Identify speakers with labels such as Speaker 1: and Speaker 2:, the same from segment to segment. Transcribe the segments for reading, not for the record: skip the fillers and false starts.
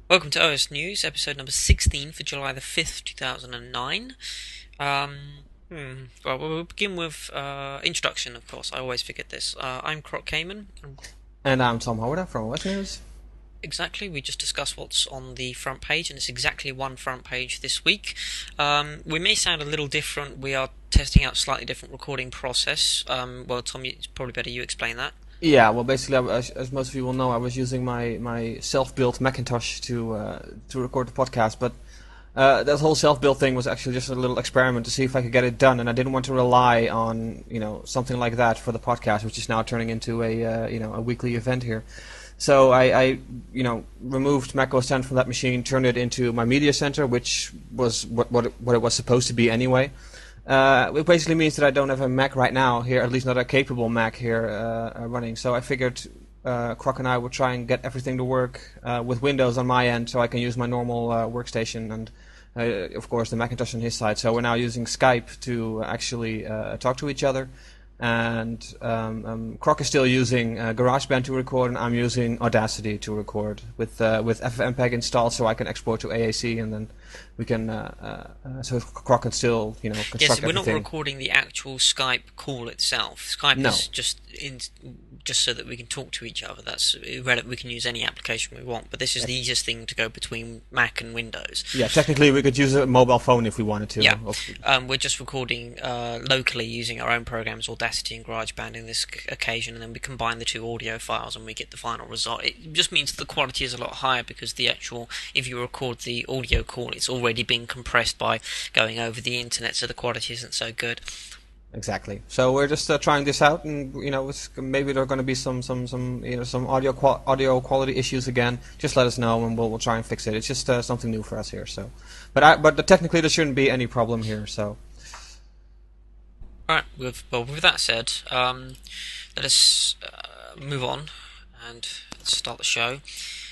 Speaker 1: Welcome to OS News, episode number 16 for July the 5th, 2009. Um, well, we'll begin with introduction, of course. I always forget this. I'm Croc Cayman.
Speaker 2: And I'm Tom Howard from West News.
Speaker 1: Exactly, we just discussed what's on the front page, and it's exactly one front page this week. We may sound a little different. We are testing out a slightly different recording process. Well, Tom, it's probably better you explain that.
Speaker 2: Yeah, well, basically, as most of you will know, I was using my self-built Macintosh to record the podcast, but that whole self-built thing was actually just a little experiment to see if I could get it done, and I didn't want to rely on something like that for the podcast, which is now turning into a weekly event here. So I removed Mac OS X from that machine, turned it into my media center, which was what it was supposed to be anyway. It basically means that I don't have a Mac right now here, at least not a capable Mac here running. So I figured Croc and I would try and get everything to work with Windows on my end, so I can use my normal workstation and, of course, the Macintosh on his side. So we're now using Skype to actually talk to each other. And Croc is still using GarageBand to record, and I'm using Audacity to record with FFmpeg installed, so I can export to AAC, and then we can so Croc can still construct
Speaker 1: Yes, we're not
Speaker 2: everything.
Speaker 1: recording the actual Skype call itself. Skype
Speaker 2: No,
Speaker 1: is just so that we can talk to each other. That's irrelevant. We can use any application we want, but this is the easiest thing to go between Mac and Windows.
Speaker 2: yeah, technically we could use a mobile phone if we wanted to.
Speaker 1: Yeah, we're just recording locally using our own programs, Audacity and GarageBand, in this occasion, and then we combine the two audio files and we get the final result. It just means the quality is a lot higher because if you record the audio call, it's already been compressed by going over the internet, so the quality isn't so good.
Speaker 2: Exactly. So we're just trying this out, and maybe there are going to be some audio quality issues again. Just let us know, and we'll try and fix it. It's just something new for us here. So, but technically there shouldn't be any problem here. So.
Speaker 1: Alright, with that said, let us move on and start the show.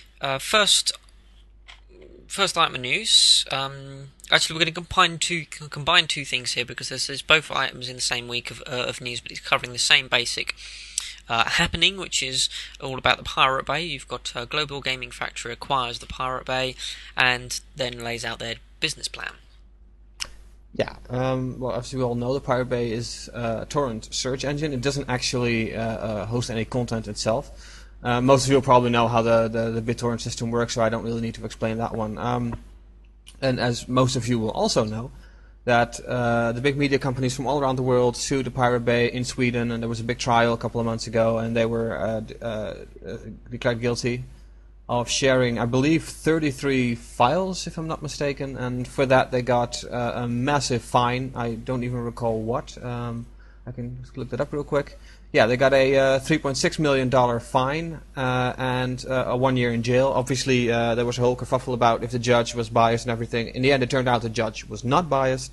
Speaker 1: First item of news. Actually, we're going to combine two things here because there's both items in the same week of news, but it's covering the same basic happening, which is all about the Pirate Bay. You've got Global Gaming Factory acquires the Pirate Bay and then lays out their business plan.
Speaker 2: Yeah, well, as we all know, the Pirate Bay is a torrent search engine. It doesn't actually host any content itself. Most of you will probably know how the BitTorrent system works, so I don't really need to explain that one. And as most of you will also know, that the big media companies from all around the world sued the Pirate Bay in Sweden, and there was a big trial a couple of months ago, and they were declared guilty of sharing, I believe, 33 files, if I'm not mistaken, and for that they got a massive fine. I don't even recall what. I can look that up real quick. Yeah, they got a $3.6 million fine and a 1 year in jail. Obviously, there was a whole kerfuffle about if the judge was biased and everything. In the end, it turned out the judge was not biased.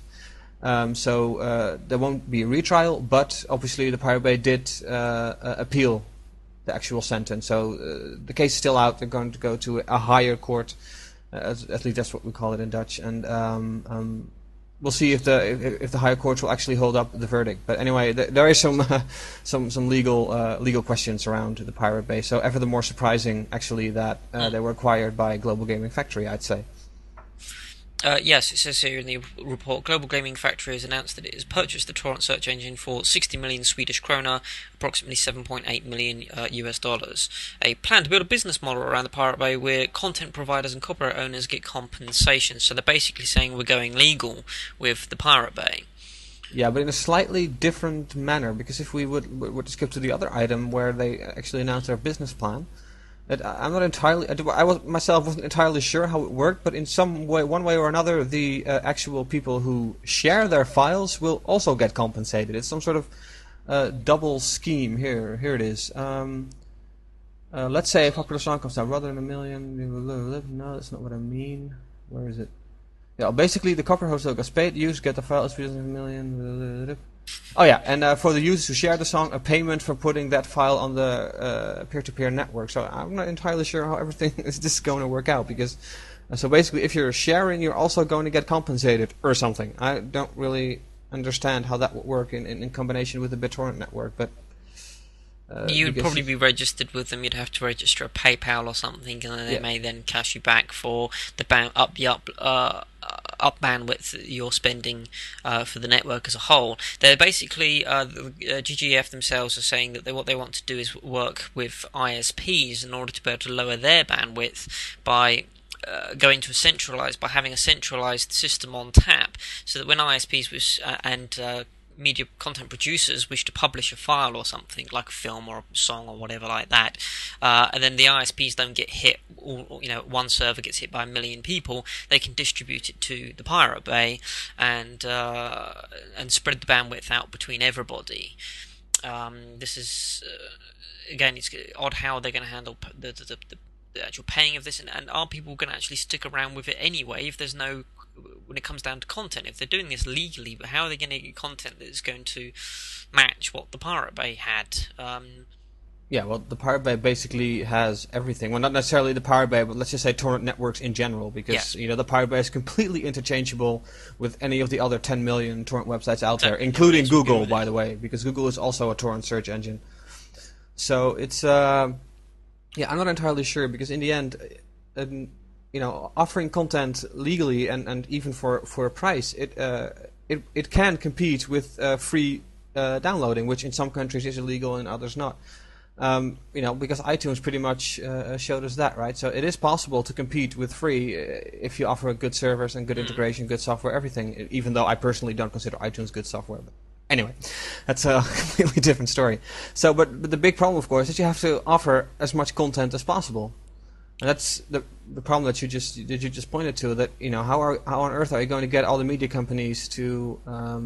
Speaker 2: So there won't be a retrial, but obviously the Pirate Bay did appeal the actual sentence. So the case is still out. They're going to go to a higher court, at least that's what we call it in Dutch. And we'll see if the higher courts will actually hold up the verdict. But anyway, there is some legal questions around the Pirate Bay. So ever the more surprising, actually, that they were acquired by Global Gaming Factory, I'd say.
Speaker 1: Yes, it says here in the report, Global Gaming Factory has announced that it has purchased the torrent search engine for 60 million Swedish krona, approximately 7.8 million US dollars. A plan to build a business model around the Pirate Bay where content providers and copyright owners get compensation. So they're basically saying we're going legal with the Pirate Bay.
Speaker 2: Yeah, but in a slightly different manner, because if we would skip to the other item where they actually announced their business plan. I'm not entirely. Wasn't entirely sure how it worked, but in some way, one way or another, the actual people who share their files will also get compensated. It's some sort of double scheme. Here it is. Let's say a popular song comes out, rather than a million. No, that's not what I mean. Where is it? Yeah, basically the copyright host gets paid. Users get the file as a million. Oh yeah, and for the users who share the song, a payment for putting that file on the peer-to-peer network. So I'm not entirely sure how everything is this going to work out, because so basically if you're sharing, you're also going to get compensated or something. I don't really understand how that would work in combination with the BitTorrent network, but
Speaker 1: You'd
Speaker 2: because
Speaker 1: probably be registered with them. You'd have to register a PayPal or something, and then they
Speaker 2: yeah,
Speaker 1: may then cash you back for the up bandwidth that you're spending for the network as a whole. They're basically the GGF themselves are saying that what they want to do is work with ISPs in order to be able to lower their bandwidth by by having a centralized system on tap, so that when ISPs and media content producers wish to publish a file or something like a film or a song or whatever like that, and then the ISPs don't get hit, or one server gets hit by a million people, they can distribute it to the Pirate Bay and spread the bandwidth out between everybody. This is again, it's odd how they're going to handle the actual paying of this, and are people going to actually stick around with it anyway if there's no, when it comes down to content, if they're doing this legally, but how are they going to get content that is going to match what the Pirate Bay had?
Speaker 2: yeah. Well, the Pirate Bay basically has everything. Well, not necessarily the Pirate Bay, but let's just say torrent networks in general, because the Pirate Bay is completely interchangeable with any of the other 10 million torrent websites out there, including Google, by the way, because Google is also a torrent search engine. So it's yeah, I'm not entirely sure, because in the end, offering content legally and even for a price, it can compete with free downloading, which in some countries is illegal and others not. Because iTunes pretty much showed us that, right? So it is possible to compete with free if you offer good servers and good integration, good software, everything. Even though I personally don't consider iTunes good software, but anyway, that's a completely different story. So, but the big problem, of course, is you have to offer as much content as possible. And that's the problem that you just pointed to. That how on earth are you going to get all the media companies to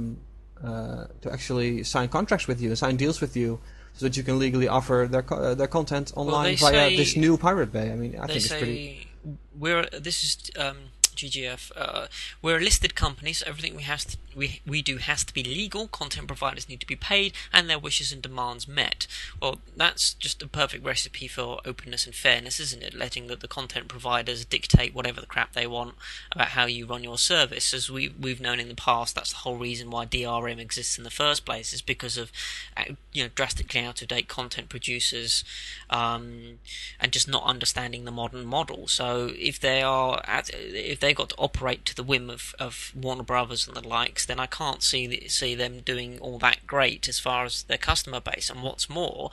Speaker 2: actually sign contracts with you, sign deals with you, so that you can legally offer their content online via this new Pirate Bay? I mean, I think it's pretty.
Speaker 1: This is GGF. We're a listed company, so everything we do has to be legal. Content providers need to be paid, and their wishes and demands met. Well, that's just a perfect recipe for openness and fairness, isn't it? Letting the content providers dictate whatever the crap they want about how you run your service. As we've known in the past, that's the whole reason why DRM exists in the first place, is because of drastically out of date content producers and just not understanding the modern model. So if they've got to operate to the whim of Warner Brothers and the likes, then I can't see them doing all that great as far as their customer base. And what's more,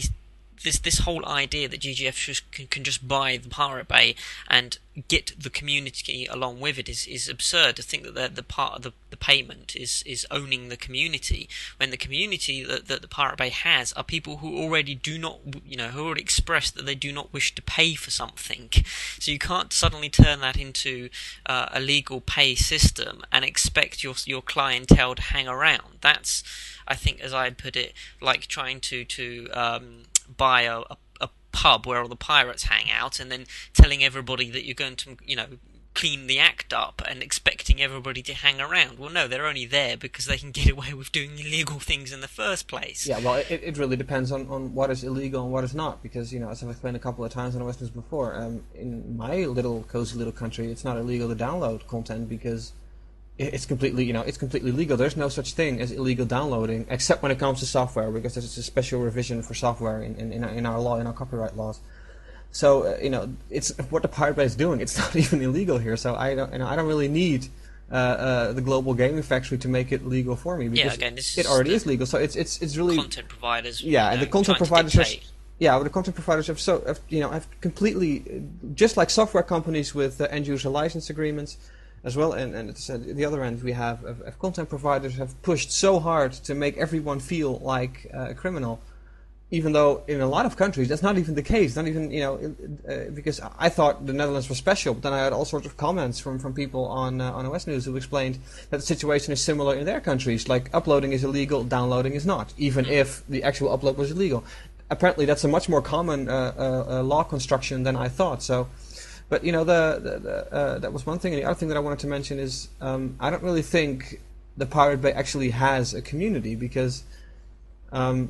Speaker 1: this whole idea that GGF can just buy the Pirate Bay and get the community along with it is absurd. To think that the part of the payment is owning the community, when the community that the Pirate Bay has are people who already do not, who already expressed that they do not wish to pay for something. So you can't suddenly turn that into a legal pay system and expect your clientele to hang around. That's, I think, as I'd put it, like trying to buy a pub where all the pirates hang out, and then telling everybody that you're going to, clean the act up and expecting everybody to hang around. Well, no, they're only there because they can get away with doing illegal things in the first place.
Speaker 2: Yeah, well, it really depends on what is illegal and what is not, because, as I've explained a couple of times on the Westerners before, in my cozy little country, it's not illegal to download content because it's completely, it's completely legal. There's no such thing as illegal downloading, except when it comes to software, because there's a special revision for software in our law, in our copyright laws. So it's what the Pirate Bay is doing. It's not even illegal here. So I don't really need the Global Gaming Factory to make it legal for me, because it already is legal. So it's really
Speaker 1: content providers.
Speaker 2: Yeah, and the content providers the content providers have completely, just like software companies with end user license agreements. As well, and it's, the other end we have content providers have pushed so hard to make everyone feel like a criminal, even though in a lot of countries that's not even the case. Not even because I thought the Netherlands was special, but then I had all sorts of comments from people on West News who explained that the situation is similar in their countries. Like uploading is illegal, downloading is not, even if the actual upload was illegal. Apparently, that's a much more common law construction than I thought. So. But that was one thing, and the other thing that I wanted to mention is I don't really think the Pirate Bay actually has a community, because in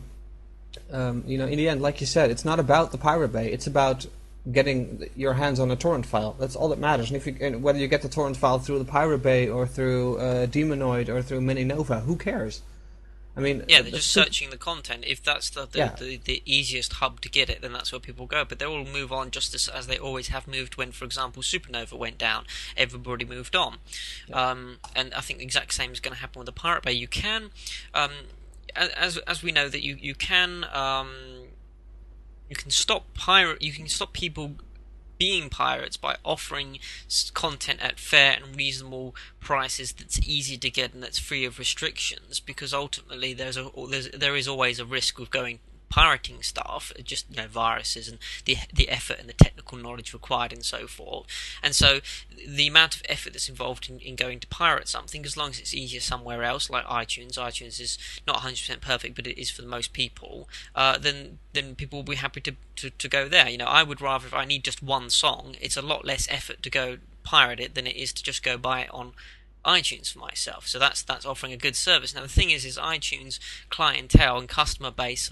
Speaker 2: the end, like you said, it's not about the Pirate Bay. It's about getting your hands on a torrent file. That's all that matters. And whether you get the torrent file through the Pirate Bay or through Demonoid or through Mininova, who cares? I mean,
Speaker 1: Yeah, they're just searching the content. If that's
Speaker 2: yeah,
Speaker 1: the easiest hub to get it, then that's where people go. But they will move on just as they always have moved when, for example, Supernova went down. Everybody moved on.
Speaker 2: yeah.
Speaker 1: And I think the exact same is going to happen with the Pirate Bay. You can, um, as we know, that you can stop people being pirates by offering content at fair and reasonable prices that's easy to get and that's free of restrictions, because ultimately there is always a risk with going pirating stuff, just viruses and the effort and the technical knowledge required and so forth. And so the amount of effort that's involved in going to pirate something, as long as it's easier somewhere else, like iTunes is not 100% perfect, but it is for most people, then people will be happy to go there. I would rather, if I need just one song, it's a lot less effort to go pirate it than it is to just go buy it on iTunes for myself. So that's offering a good service. Now the thing is iTunes clientele and customer base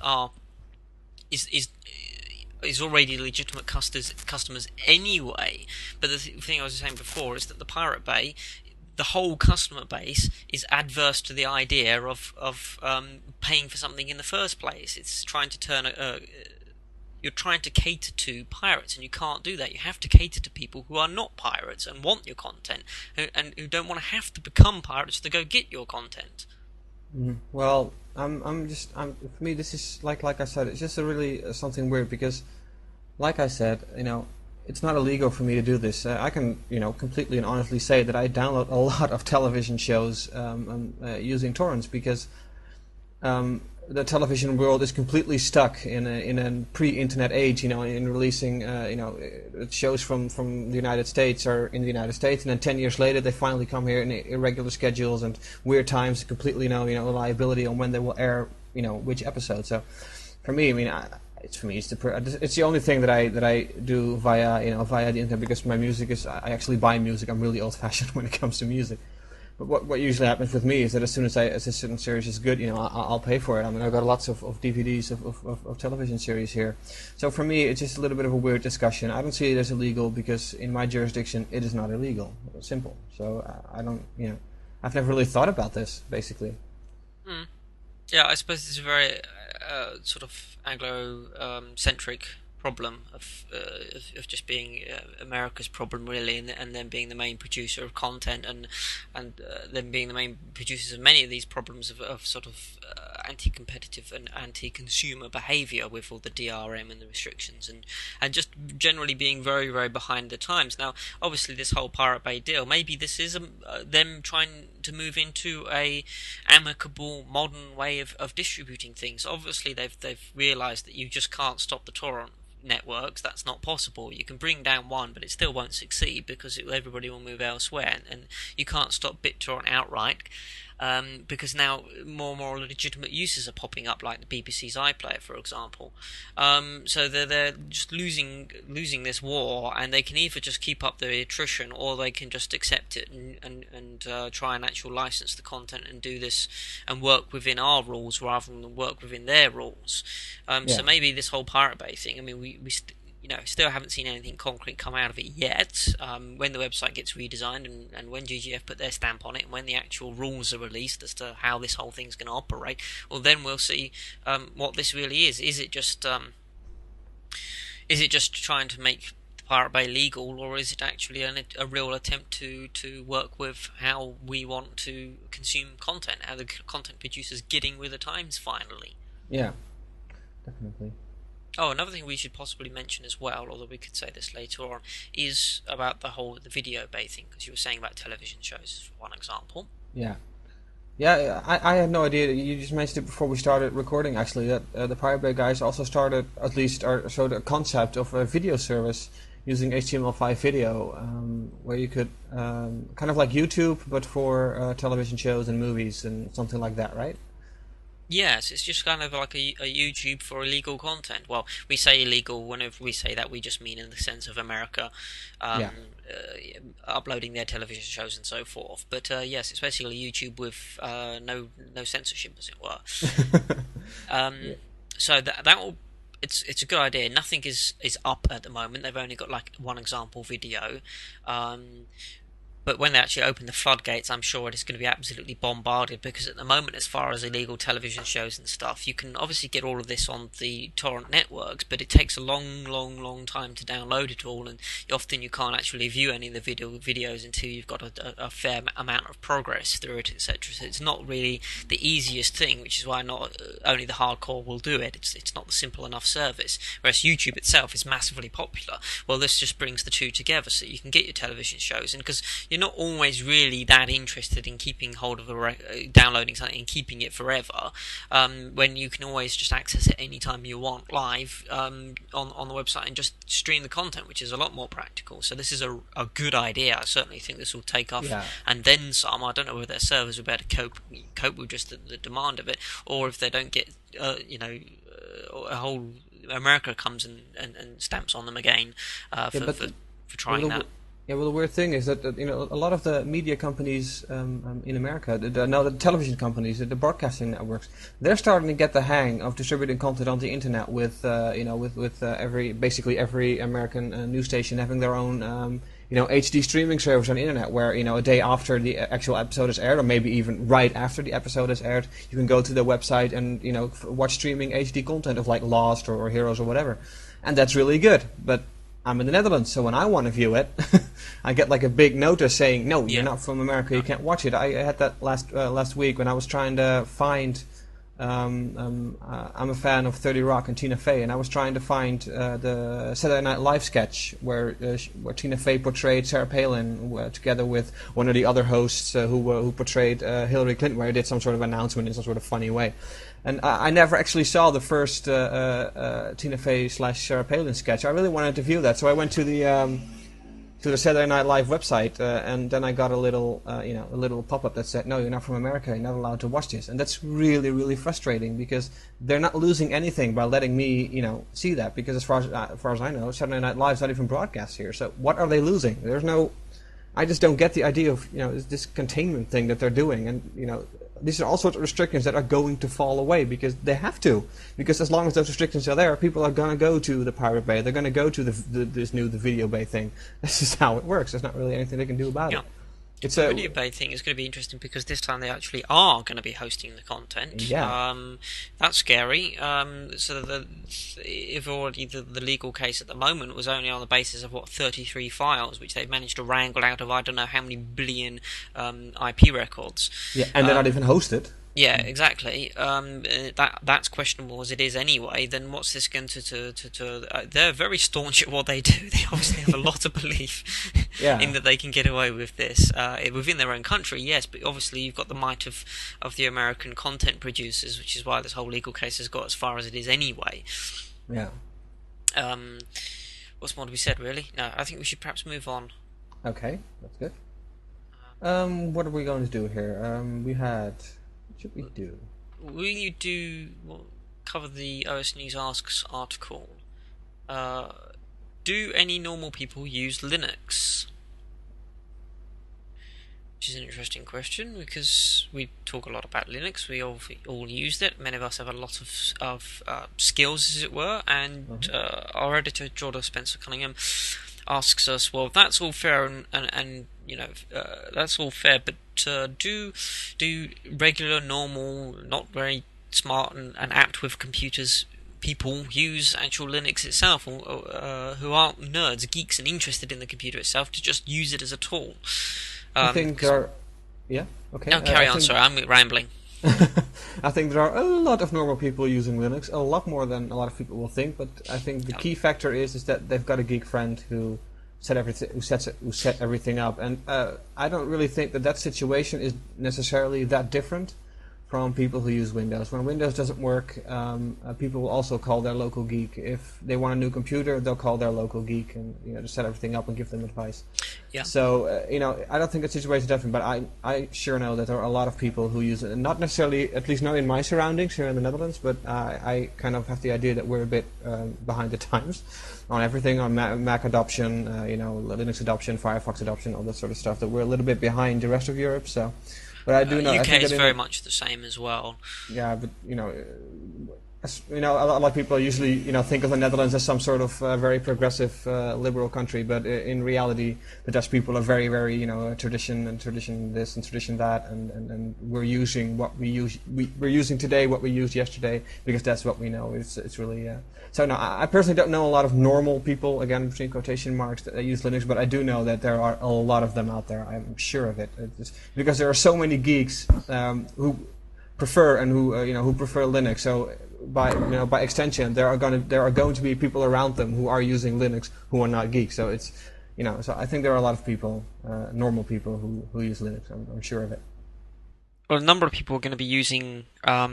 Speaker 1: is already legitimate customers anyway. But the thing I was saying before is that the Pirate Bay, the whole customer base, is adverse to the idea of paying for something in the first place. It's trying to turn you're trying to cater to pirates, and you can't do that. You have to cater to people who are not pirates and want your content, and who don't want to have to become pirates to go get your content.
Speaker 2: Well, for me, this is like I said, it's just a really something weird because, like I said, it's not illegal for me to do this. I can, completely and honestly say that I download a lot of television shows using torrents because the television world is completely stuck in a pre-internet age, in releasing, shows from the United States or in the United States, and then 10 years later they finally come here in irregular schedules and weird times, completely reliability on when they will air, which episode. So, for me, I mean, it's the only thing that I do via the internet, because my music is, I actually buy music. I'm really old-fashioned when it comes to music. But what usually happens with me is that as soon as a certain series is good, I'll pay for it. I mean, I've got lots of DVDs of television series here. So for me, it's just a little bit of a weird discussion. I don't see it as illegal because in my jurisdiction, it is not illegal. It's simple. So I don't, I've never really thought about this, basically.
Speaker 1: Yeah, I suppose it's a very sort of Anglo-centric problem of just being America's problem, really, and them being the main producer of content, and them being the main producers of many of these problems of sort of anti-competitive and anti-consumer behaviour with all the DRM and the restrictions, and just generally being very, very behind the times. Now, obviously, this whole Pirate Bay deal, maybe this is them trying to move into a amicable, modern way of distributing things. Obviously, they've realised that you just can't stop the torrent networks. That's not possible. You can bring down one, but it still won't succeed because everybody will move elsewhere, and you can't stop BitTorrent outright, because now more and more legitimate uses are popping up, like the BBC's iPlayer, for example. So they're just losing this war, and they can either just keep up the attrition, or they can just accept it and try and actually license the content and do this and work within our rules rather than work within their rules. So maybe this whole Pirate Bay thing, I mean, we still haven't seen anything concrete come out of it yet. When the website gets redesigned and when GGF put their stamp on it, and when the actual rules are released as to how this whole thing's going to operate, well, then we'll see what this really is. Is it just trying to make the Pirate Bay legal, or is it actually a real attempt to work with how we want to consume content, how the content producers getting with the times finally?
Speaker 2: Yeah, definitely.
Speaker 1: Oh, another thing we should possibly mention as well, although we could say this later on, is about the video bay thing, because you were saying about television shows, for one example.
Speaker 2: Yeah. Yeah, I had no idea. You just mentioned it before we started recording, actually, that the Pirate Bay guys also started, at least, or showed a concept of a video service using HTML5 video, where you could, kind of like YouTube, but for television shows and movies and something like that, right?
Speaker 1: Yes, it's just kind of like a YouTube for illegal content. Well, we say illegal whenever we say that, we just mean in the sense of America uploading their television shows and so forth. But yes, it's basically YouTube with no censorship, as it were. So that will. It's a good idea. Nothing is up at the moment. They've only got like one example video. But when they actually open the floodgates, I'm sure it is going to be absolutely bombarded because at the moment, as far as illegal television shows and stuff, you can obviously get all of this on the torrent networks, but it takes a long, long, long time to download it all, and often you can't actually view any of the videos until you've got a fair amount of progress through it, etc. So it's not really the easiest thing, which is why not only the hardcore will do it. It's not the simple enough service. Whereas YouTube itself is massively popular. Well, this just brings the two together, so you can get your television shows, and because you're not always really that interested in keeping hold of downloading something and keeping it forever, when you can always just access it anytime you want live on the website and just stream the content, which is a lot more practical. So this is a good idea. I certainly think this will take off,
Speaker 2: Yeah.
Speaker 1: and then some. I don't know whether their servers will be able to cope with just the demand of it, or if they don't get a whole America comes and stamps on them again for trying that.
Speaker 2: Yeah, well, the weird thing is that a lot of the media companies in America, now the television companies, the broadcasting networks, they're starting to get the hang of distributing content on the internet with basically every American news station having their own HD streaming service on the internet, where a day after the actual episode is aired, or maybe even right after the episode is aired, you can go to the website and watch streaming HD content of like Lost or Heroes or whatever, and that's really good, but I'm in the Netherlands, so when I want to view it, I get like a big notice saying, "No, you're not from America. You can't watch it." I had that last week when I was trying to find. I'm a fan of 30 Rock and Tina Fey, and I was trying to find the Saturday Night Live sketch where Tina Fey portrayed Sarah Palin together with one of the other hosts who portrayed Hillary Clinton, where he did some sort of announcement in some sort of funny way. And I never actually saw the first Tina Fey / Sarah Palin sketch. I really wanted to view that, so I went to the Saturday Night Live website, and then I got a little pop-up that said, "No, you're not from America. You're not allowed to watch this." And that's really, really frustrating because they're not losing anything by letting me, see that. Because as far as I know, Saturday Night Live's not even broadcast here. So what are they losing? I just don't get the idea of this containment thing that they're doing, and these are all sorts of restrictions that are going to fall away because they have to. Because as long as those restrictions are there, people are going to go to the Pirate Bay. They're going to go to the Video Bay thing. This is how it works. There's not really anything they can do about it. It's
Speaker 1: the Video Bay thing is going to be interesting because this time they actually are going to be hosting the content.
Speaker 2: Yeah.
Speaker 1: That's scary. If already the legal case at the moment was only on the basis of 33 files, which they've managed to wrangle out of I don't know how many billion IP records.
Speaker 2: Yeah, and they're not even hosted.
Speaker 1: Yeah, exactly. That's questionable as it is anyway. Then what's this going to they're very staunch at what they do. They obviously have a lot of belief in that they can get away with this within their own country. Yes, but obviously you've got the might of the American content producers, which is why this whole legal case has got as far as it is anyway.
Speaker 2: Yeah.
Speaker 1: What's more to be said, really? No, I think we should perhaps move on.
Speaker 2: Okay, that's good. What are we going to do here? We had. Should we do?
Speaker 1: Will you cover the OS News Asks article? Do any normal people use Linux? Which is an interesting question because we talk a lot about Linux. We all use it. Many of us have a lot of skills, as it were. And our editor, Jordan Spencer Cunningham, asks us, well, that's all fair and that's all fair, but do regular, normal, not very smart and apt with computers people use actual Linux itself, or who aren't nerds, geeks, and interested in the computer itself, to just use it as a tool?
Speaker 2: I think there are... Yeah, okay.
Speaker 1: No, carry on, sorry, I'm rambling.
Speaker 2: I think there are a lot of normal people using Linux, a lot more than a lot of people will think, but I think the key factor is that they've got a geek friend who set everything up, and I don't really think that situation is necessarily that different from people who use Windows. When Windows doesn't work, people will also call their local geek. If they want a new computer, they'll call their local geek and to set everything up and give them advice.
Speaker 1: Yeah.
Speaker 2: So I don't think the situation is different, but I sure know that there are a lot of people who use it, and not necessarily, at least not in my surroundings here in the Netherlands, but I kind of have the idea that we're a bit behind the times on everything, on Mac adoption, Linux adoption, Firefox adoption, all that sort of stuff. That we're a little bit behind the rest of Europe. So. But I do know.
Speaker 1: UK is very much the same as well.
Speaker 2: Yeah, but a lot of people usually, think of the Netherlands as some sort of very progressive, liberal country, but in reality, the Dutch people are very, very, tradition this and tradition that, and we're using what we use. We're using today what we used yesterday because that's what we know. It's really. So no, I personally don't know a lot of normal people, again between quotation marks, that use Linux, but I do know that there are a lot of them out there. I'm sure of it, because there are so many geeks who prefer and who prefer Linux. So by extension, there are going to be people around them who are using Linux who are not geeks. So it's so I think there are a lot of people, normal people who use Linux. I'm sure of it.
Speaker 1: Well, a number of people are going to be using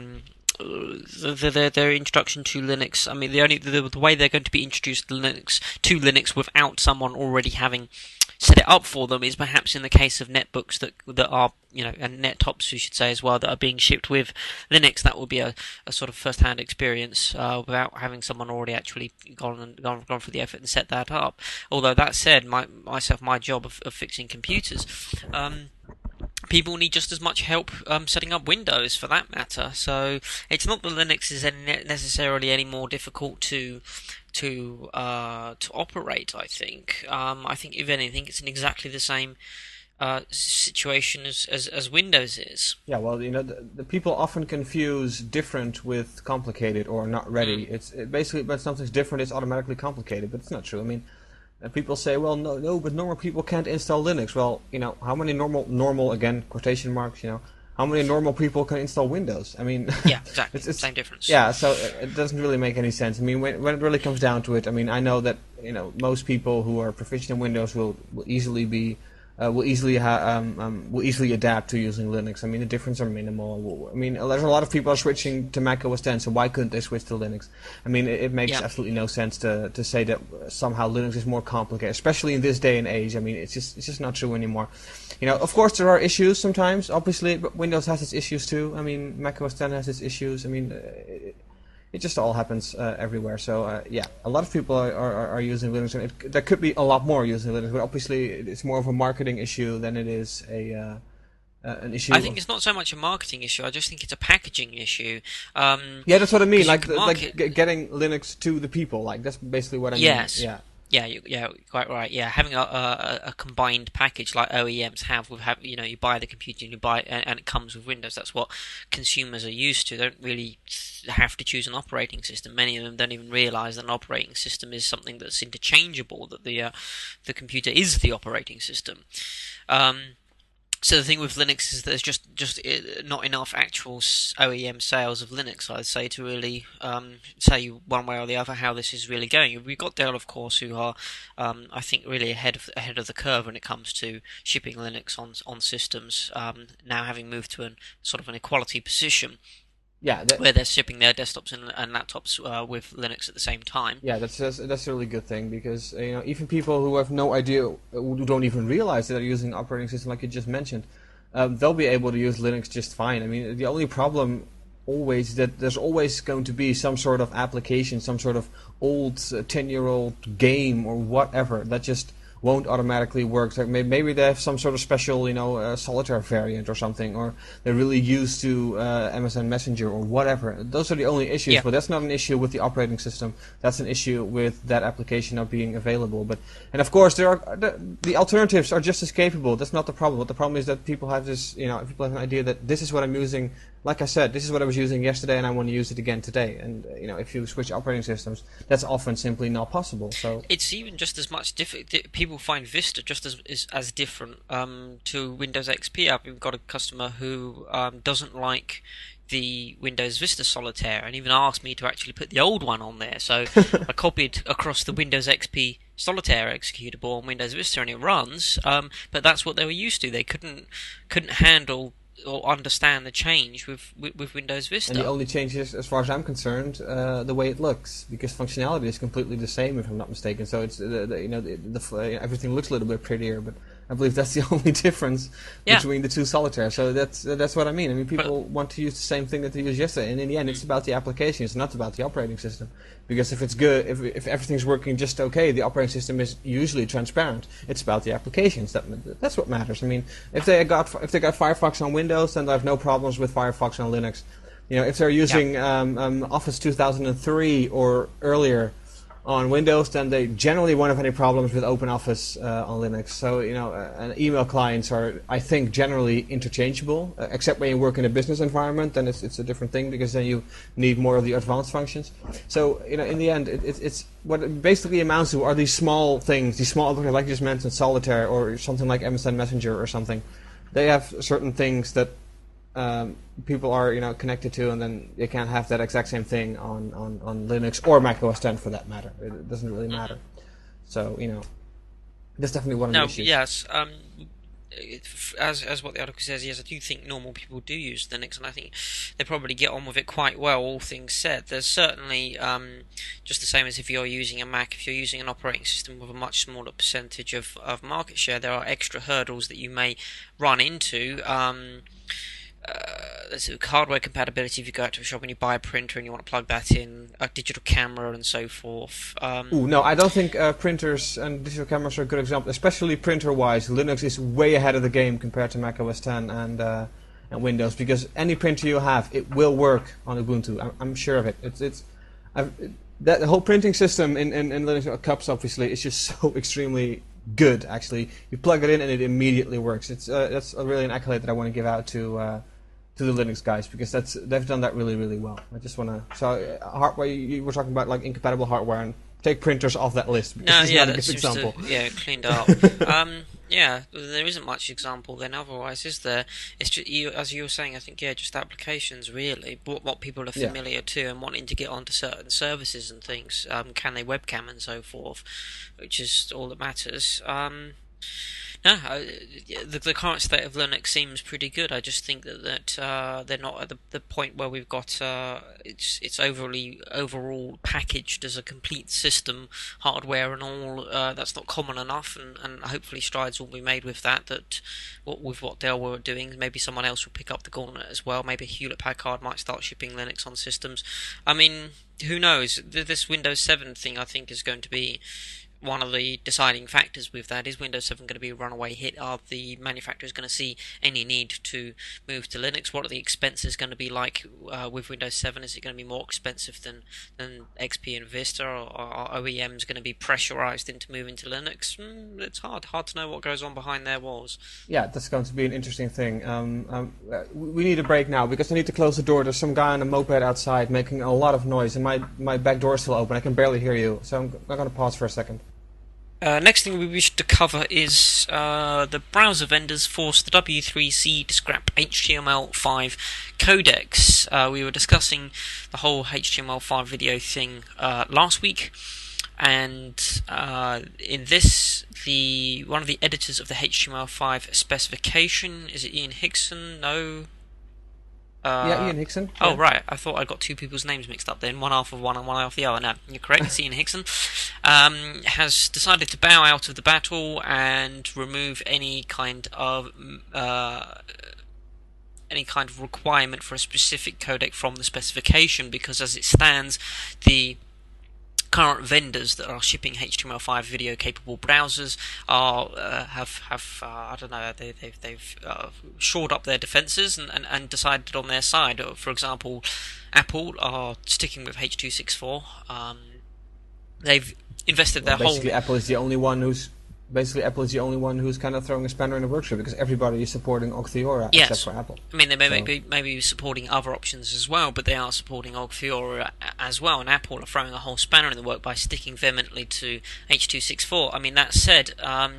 Speaker 1: their introduction to Linux. I mean, the way they're going to be introduced to Linux without someone already having set it up for them is perhaps in the case of netbooks that are, and net-tops, we should say as well, that are being shipped with Linux. That will be a sort of first-hand experience without having someone already actually gone through the effort and set that up. Although that said, my job of fixing computers, people need just as much help setting up Windows, for that matter. So it's not that Linux is necessarily any more difficult to operate. I think if anything, it's in exactly the same situation as Windows is.
Speaker 2: Yeah, well, the people often confuse different with complicated or not ready. It's basically when something's different, it's automatically complicated, but it's not true. I mean, people say, well, no, but normal people can't install Linux. Well, how many normal again quotation marks, how many normal people can install Windows? I mean,
Speaker 1: yeah, exactly, it's same difference.
Speaker 2: Yeah, so it doesn't really make any sense. I mean, when it really comes down to it, I mean, I know that most people who are proficient in Windows will easily adapt to using Linux. I mean, the differences are minimal. I mean, there's a lot of people are switching to Mac OS X, so why couldn't they switch to Linux? I mean, it makes absolutely no sense to say that somehow Linux is more complicated, especially in this day and age. I mean, it's just not true anymore. Of course there are issues sometimes, obviously, but Windows has its issues too. I mean, Mac OS X has its issues. I mean, it just all happens everywhere. So yeah, a lot of people are using Linux, and there could be a lot more using Linux, but obviously it's more of a marketing issue than it is an issue.
Speaker 1: I think it's not so much a marketing issue. I just think it's a packaging issue.
Speaker 2: Yeah, that's what I mean. Like getting Linux to the people. Like that's basically what I mean.
Speaker 1: Yes.
Speaker 2: Yeah.
Speaker 1: Yeah, quite right. Yeah, having a combined package like OEMs you buy the computer and and it comes with Windows. That's what consumers are used to. They don't really have to choose an operating system. Many of them don't even realize that an operating system is something that's interchangeable. That the computer is the operating system. So the thing with Linux is there's just not enough actual OEM sales of Linux, I'd say, to really say one way or the other how this is really going. We've got Dell, of course, who are, I think, really ahead of the curve when it comes to shipping Linux on systems. Now having moved to sort of an equality position.
Speaker 2: Yeah,
Speaker 1: where they're shipping their desktops and laptops with Linux at the same time.
Speaker 2: Yeah, that's a really good thing, because even people who have no idea, who don't even realize that they're using an operating system like you just mentioned, they'll be able to use Linux just fine. I mean, the only problem always is that there's always going to be some sort of application, some sort of old 10-year-old game or whatever that just won't automatically work. So maybe they have some sort of special, solitaire variant or something, or they're really used to MSN Messenger or whatever. Those are the only issues, but that's not an issue with the operating system. That's an issue with that application not being available. And of course, there are the alternatives are just as capable. That's not the problem. But the problem is that people have this, people have an idea that this is what I'm using. Like I said, this is what I was using yesterday, and I want to use it again today. And if you switch operating systems, that's often simply not possible. So
Speaker 1: it's even just as much different. People find Vista just as different to Windows XP. I've got a customer who doesn't like the Windows Vista Solitaire, and even asked me to actually put the old one on there. So I copied across the Windows XP Solitaire executable on Windows Vista, and it runs. But that's what they were used to. They couldn't handle or understand the change with Windows Vista.
Speaker 2: And the only change is, as far as I'm concerned, the way it looks, because functionality is completely the same, if I'm not mistaken. So it's everything looks a little bit prettier, but I believe that's the only difference between the two solitaires. So that's what I mean. I mean, people want to use the same thing that they used yesterday, and in the end, it's about the application. It's not about the operating system. Because if it's good, if everything's working just okay, the operating system is usually transparent. It's about the applications. That's what matters. I mean, if they got Firefox on Windows, then I have no problems with Firefox on Linux. If they're
Speaker 1: Yeah.
Speaker 2: using Office 2003 or earlier on Windows, then they generally won't have any problems with OpenOffice on Linux. So, email clients are, I think, generally interchangeable, except when you work in a business environment, then it's a different thing because then you need more of the advanced functions. So, in the end, it's what it basically amounts to are these small things, these small, like you just mentioned, Solitaire or something like MSN Messenger or something. They have certain things that people are connected to, and then they can't have that exact same thing on Linux or Mac OS X for that matter. It doesn't really matter. So that's definitely one of the
Speaker 1: No,
Speaker 2: issues.
Speaker 1: yes. As what the article says, yes, I do think normal people do use Linux, and I think they probably get on with it quite well. All things said, there's certainly just the same as if you're using a Mac. If you're using an operating system with a much smaller percentage of market share, there are extra hurdles that you may run into. There's hardware compatibility if you go out to a shop and you buy a printer and you want to plug that in, a digital camera and so forth.
Speaker 2: Ooh, no, I don't think printers and digital cameras are a good example, especially printer-wise. Linux is way ahead of the game compared to Mac OS X and Windows, because any printer you have, it will work on Ubuntu. I'm sure of it. The whole printing system in Linux, Cups obviously, is just so extremely good. Actually, you plug it in and it immediately works. That's really an accolade that I want to give out to the Linux guys, because they've done that really, really well. I just want to. So hardware, you were talking about like incompatible hardware, and take printers off that list, because
Speaker 1: No,
Speaker 2: it's
Speaker 1: yeah,
Speaker 2: not a
Speaker 1: that's
Speaker 2: good
Speaker 1: just
Speaker 2: example.
Speaker 1: cleaned up. Yeah, there isn't much example then. Otherwise, is there? It's just as you were saying. I think just applications really. What people are familiar to and wanting to get onto certain services and things. Can they webcam and so forth, which is all that matters. No, the current state of Linux seems pretty good. I just think that they're not at the point where we've got it's overall packaged as a complete system, hardware and all. That's not common enough, and hopefully strides will be made with that. With what Dell were doing, maybe someone else will pick up the gauntlet as well. Maybe Hewlett Packard might start shipping Linux on systems. I mean, who knows? This Windows 7 thing, I think, is going to be one of the deciding factors with that. Is Windows 7 going to be a runaway hit? Are the manufacturers going to see any need to move to Linux? What are the expenses going to be like with Windows 7? Is it going to be more expensive than XP and Vista? Or are OEMs going to be pressurized into moving to Linux? It's hard to know what goes on behind their walls.
Speaker 2: Yeah, that's going to be an interesting thing. We need a break now because I need to close the door. There's some guy on a moped outside making a lot of noise, and my back door is still open. I can barely hear you, so I'm going to pause for a second.
Speaker 1: Next thing we wish to cover is the browser vendors force the W3C to scrap HTML5 codecs. We were discussing the whole HTML5 video thing last week, and in this, one of the editors of the HTML5 specification, is it Ian Hickson? No.
Speaker 2: Yeah, Ian Hickson.
Speaker 1: Oh, right. I thought I got two people's names mixed up then. One half of one and one half of the other. No, you're correct. It's Ian Hickson. Has decided to bow out of the battle and remove any kind of requirement for a specific codec from the specification, because as it stands, the current vendors that are shipping HTML5 video capable browsers have I don't know, they've shored up their defenses and decided on their side. For example, Apple are sticking with H.264. They've invested their whole.
Speaker 2: Apple is the only one who's kind of throwing a spanner in the works, because everybody is supporting Ogg Theora except for Apple.
Speaker 1: I mean, they may be supporting other options as well, but they are supporting Ogg Theora as well, and Apple are throwing a whole spanner in the work by sticking vehemently to H.264. I mean, that said,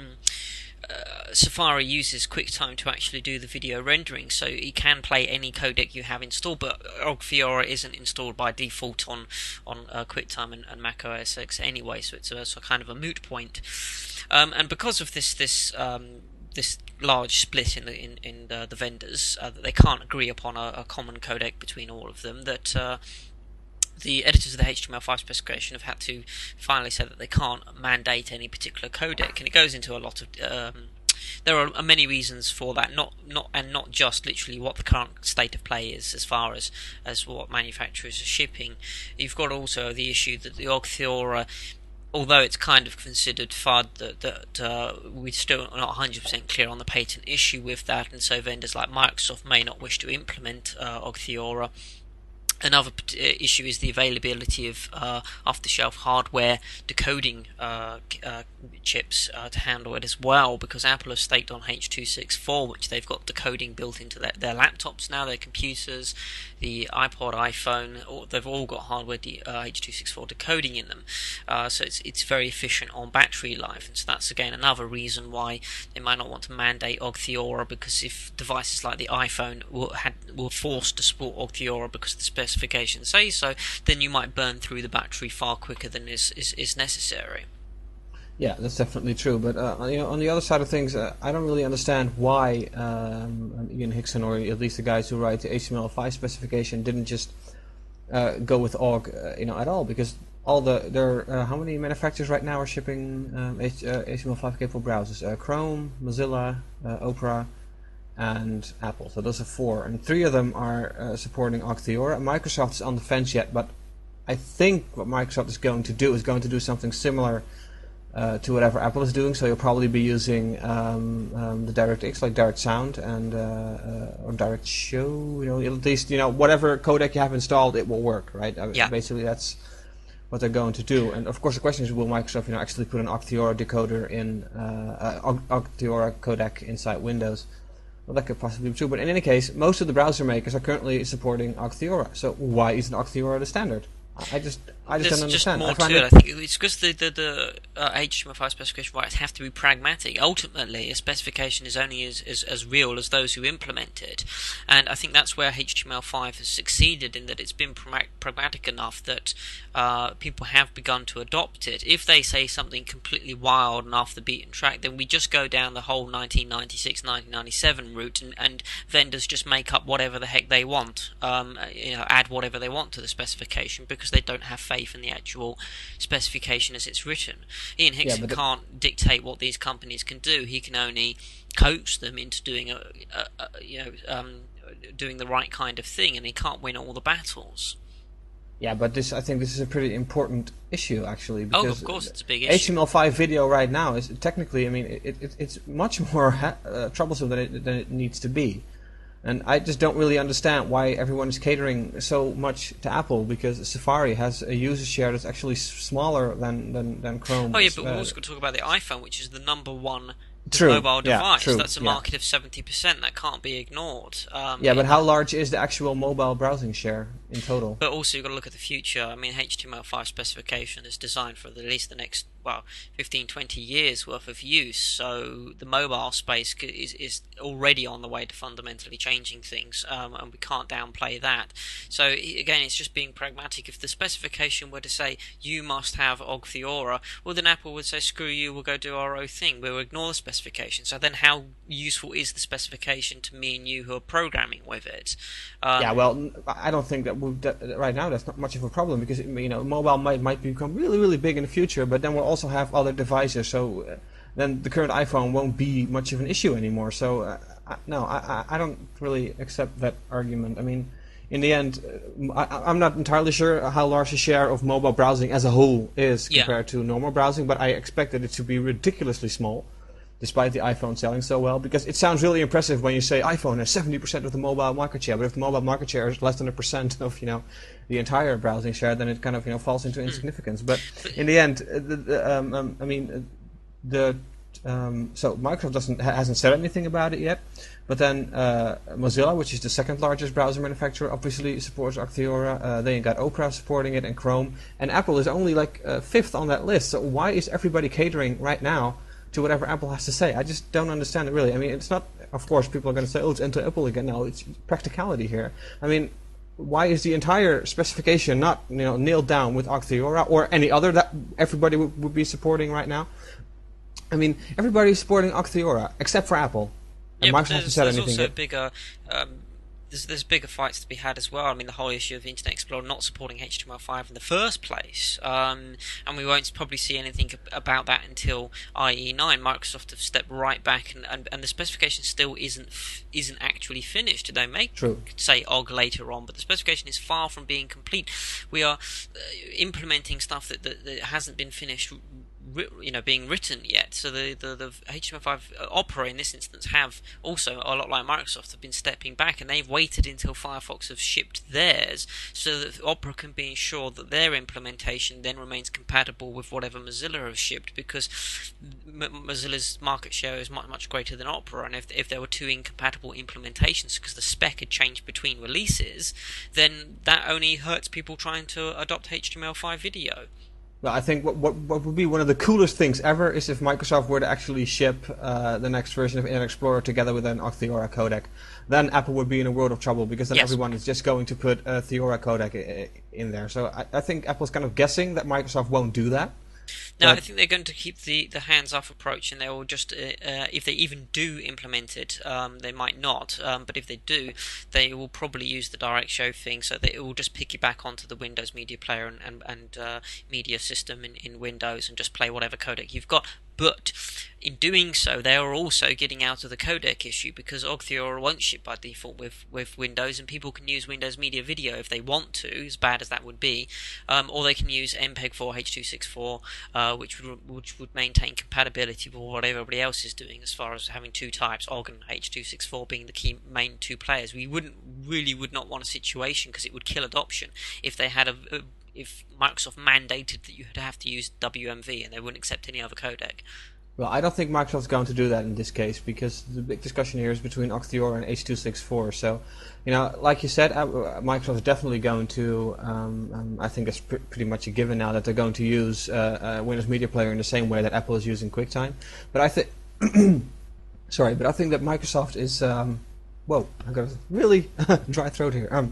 Speaker 1: Safari uses QuickTime to actually do the video rendering, so you can play any codec you have installed, but Ogg Theora isn't installed by default on QuickTime and Mac OS X anyway, so it's a kind of a moot point. And because of this large split in the vendors, that they can't agree upon a common codec between all of them, that the editors of the HTML5 specification have had to finally say that they can't mandate any particular codec, and it goes into a lot of. There are many reasons for that, not just literally what the current state of play is as far as what manufacturers are shipping. You've got also the issue that the Ogg Theora, although it's kind of considered FUD, that we're still not 100% clear on the patent issue with that, and so vendors like Microsoft may not wish to implement Ogg Theora. Another issue is the availability of off-the-shelf hardware decoding chips to handle it as well, because Apple has staked on H.264, which they've got decoding built into their laptops now, their computers, the iPod, iPhone, they've all got hardware H.264 decoding in them. So it's very efficient on battery life, and so that's again another reason why they might not want to mandate OGG Theora, because if devices like the iPhone were forced to support OGG Theora because the specifications say so, then you might burn through the battery far quicker than is necessary.
Speaker 2: Yeah, that's definitely true. But on the other side of things, I don't really understand why Ian Hickson, or at least the guys who write the HTML5 specification, didn't just go with OGG, at all. Because how many manufacturers right now are shipping HTML5 capable browsers? Chrome, Mozilla, Opera, and Apple. So those are 4, and 3 of them are supporting OGG Theora. Microsoft is on the fence yet, but I think what Microsoft is going to do something similar to whatever Apple is doing. So you'll probably be using the DirectX, like Direct Sound and or Direct Show. At least whatever codec you have installed, it will work, right?
Speaker 1: Yeah.
Speaker 2: Basically, that's what they're going to do. And of course, the question is, will Microsoft actually put an OGG Theora decoder in OGG Theora codec inside Windows? Well, that could possibly be true, but in any case, most of the browser makers are currently supporting OGG Theora. So why isn't OGG Theora the standard? I just don't understand.
Speaker 1: Just more to it. I think it's because the HTML5 specification rights have to be pragmatic. Ultimately, a specification is only as real as those who implement it, and I think that's where HTML5 has succeeded, in that it's been pragmatic enough that people have begun to adopt it. If they say something completely wild and off the beaten track, then we just go down the whole 1996, 1997 route, and vendors just make up whatever the heck they want, add whatever they want to the specification, because they don't have faith in the actual specification as it's written. Ian Hickson can't dictate what these companies can do. He can only coach them into doing doing the right kind of thing, and he can't win all the battles.
Speaker 2: Yeah, but I think this is a pretty important issue, actually. Because
Speaker 1: of course, it's a big issue.
Speaker 2: HTML5 video right now is technically, it's much more troublesome than it needs to be. And I just don't really understand why everyone is catering so much to Apple, because Safari has a user share that's actually smaller than Chrome.
Speaker 1: Oh yeah, but we're also going to talk about the iPhone, which is the number one
Speaker 2: True.
Speaker 1: mobile device.
Speaker 2: Yeah,
Speaker 1: that's a market of 70%. That can't be ignored.
Speaker 2: But how large is the actual mobile browsing share in total?
Speaker 1: But also you've got to look at the future. I mean, HTML5 specification is designed for at least the next 15, 20 years worth of use. So the mobile space is already on the way to fundamentally changing things, and we can't downplay that. So again, it's just being pragmatic. If the specification were to say you must have OGG Theora, well then Apple would say screw you, we'll go do our own thing. We'll ignore the specification. So then how useful is the specification to me and you who are programming with it?
Speaker 2: I don't think that right now that's not much of a problem, because mobile might become really, really big in the future, but then we'll also have other devices, so then the current iPhone won't be much of an issue anymore. So I don't really accept that argument. I mean, in the end, I'm not entirely sure how large a share of mobile browsing as a whole is compared to normal browsing, but I expected it to be ridiculously small, despite the iPhone selling so well, because it sounds really impressive when you say iPhone has 70% of the mobile market share, but if the mobile market share is less than 1% of the entire browsing share, then it kind of falls into insignificance. But in the end, so Microsoft hasn't said anything about it yet, but then Mozilla, which is the second largest browser manufacturer, obviously supports OGG Theora. Then you got Opera supporting it, and Chrome, and Apple is only fifth on that list. So why is everybody catering right now to whatever Apple has to say? I just don't understand it, really. I mean, it's not, of course, people are going to say, oh, it's into Apple again. No, it's practicality here. I mean, why is the entire specification not nailed down with OGG Theora or any other that everybody would be supporting right now? I mean, everybody's supporting OGG Theora except for Apple. And Microsoft hasn't said anything yet.
Speaker 1: Bigger there's bigger fights to be had as well. I mean, the whole issue of Internet Explorer not supporting HTML5 in the first place, and we won't probably see anything about that until IE9. Microsoft have stepped right back, and the specification still isn't actually finished. They may say OGG later on, but the specification is far from being complete. We are implementing stuff that hasn't been finished being written yet. So the HTML5 Opera in this instance have also, a lot like Microsoft, have been stepping back, and they've waited until Firefox have shipped theirs so that Opera can be ensured that their implementation then remains compatible with whatever Mozilla have shipped, because Mozilla's market share is much greater than Opera, and if there were two incompatible implementations because the spec had changed between releases, then that only hurts people trying to adopt HTML5 video.
Speaker 2: Well, I think what would be one of the coolest things ever is if Microsoft were to actually ship the next version of Internet Explorer together with an Theora codec. Then Apple would be in a world of trouble, because then everyone is just going to put a Theora codec in there. So I think Apple's kind of guessing that Microsoft won't do that.
Speaker 1: No, I think they're going to keep the hands-off approach, and they will just, if they even do implement it, they might not, but if they do, they will probably use the direct show thing, so that it will just piggyback onto the Windows Media Player and media system in Windows, and just play whatever codec you've got. But in doing so, they are also getting out of the codec issue, because Theora won't ship by default with Windows, and people can use Windows Media Video if they want to, as bad as that would be, or they can use MPEG-4 H.264, which would maintain compatibility with what everybody else is doing as far as having two types, OGG and H.264 being the main two players. We would not want a situation, because it would kill adoption, if they had if Microsoft mandated that you would have to use WMV and they wouldn't accept any other codec.
Speaker 2: Well, I don't think Microsoft's going to do that in this case, because the big discussion here is between OGG Theora and H.264. So, like you said, Microsoft is definitely going to, I think it's pretty much a given now that they're going to use Windows Media Player in the same way that Apple is using QuickTime. But I think, but I think that Microsoft is, whoa, I got a really dry throat here.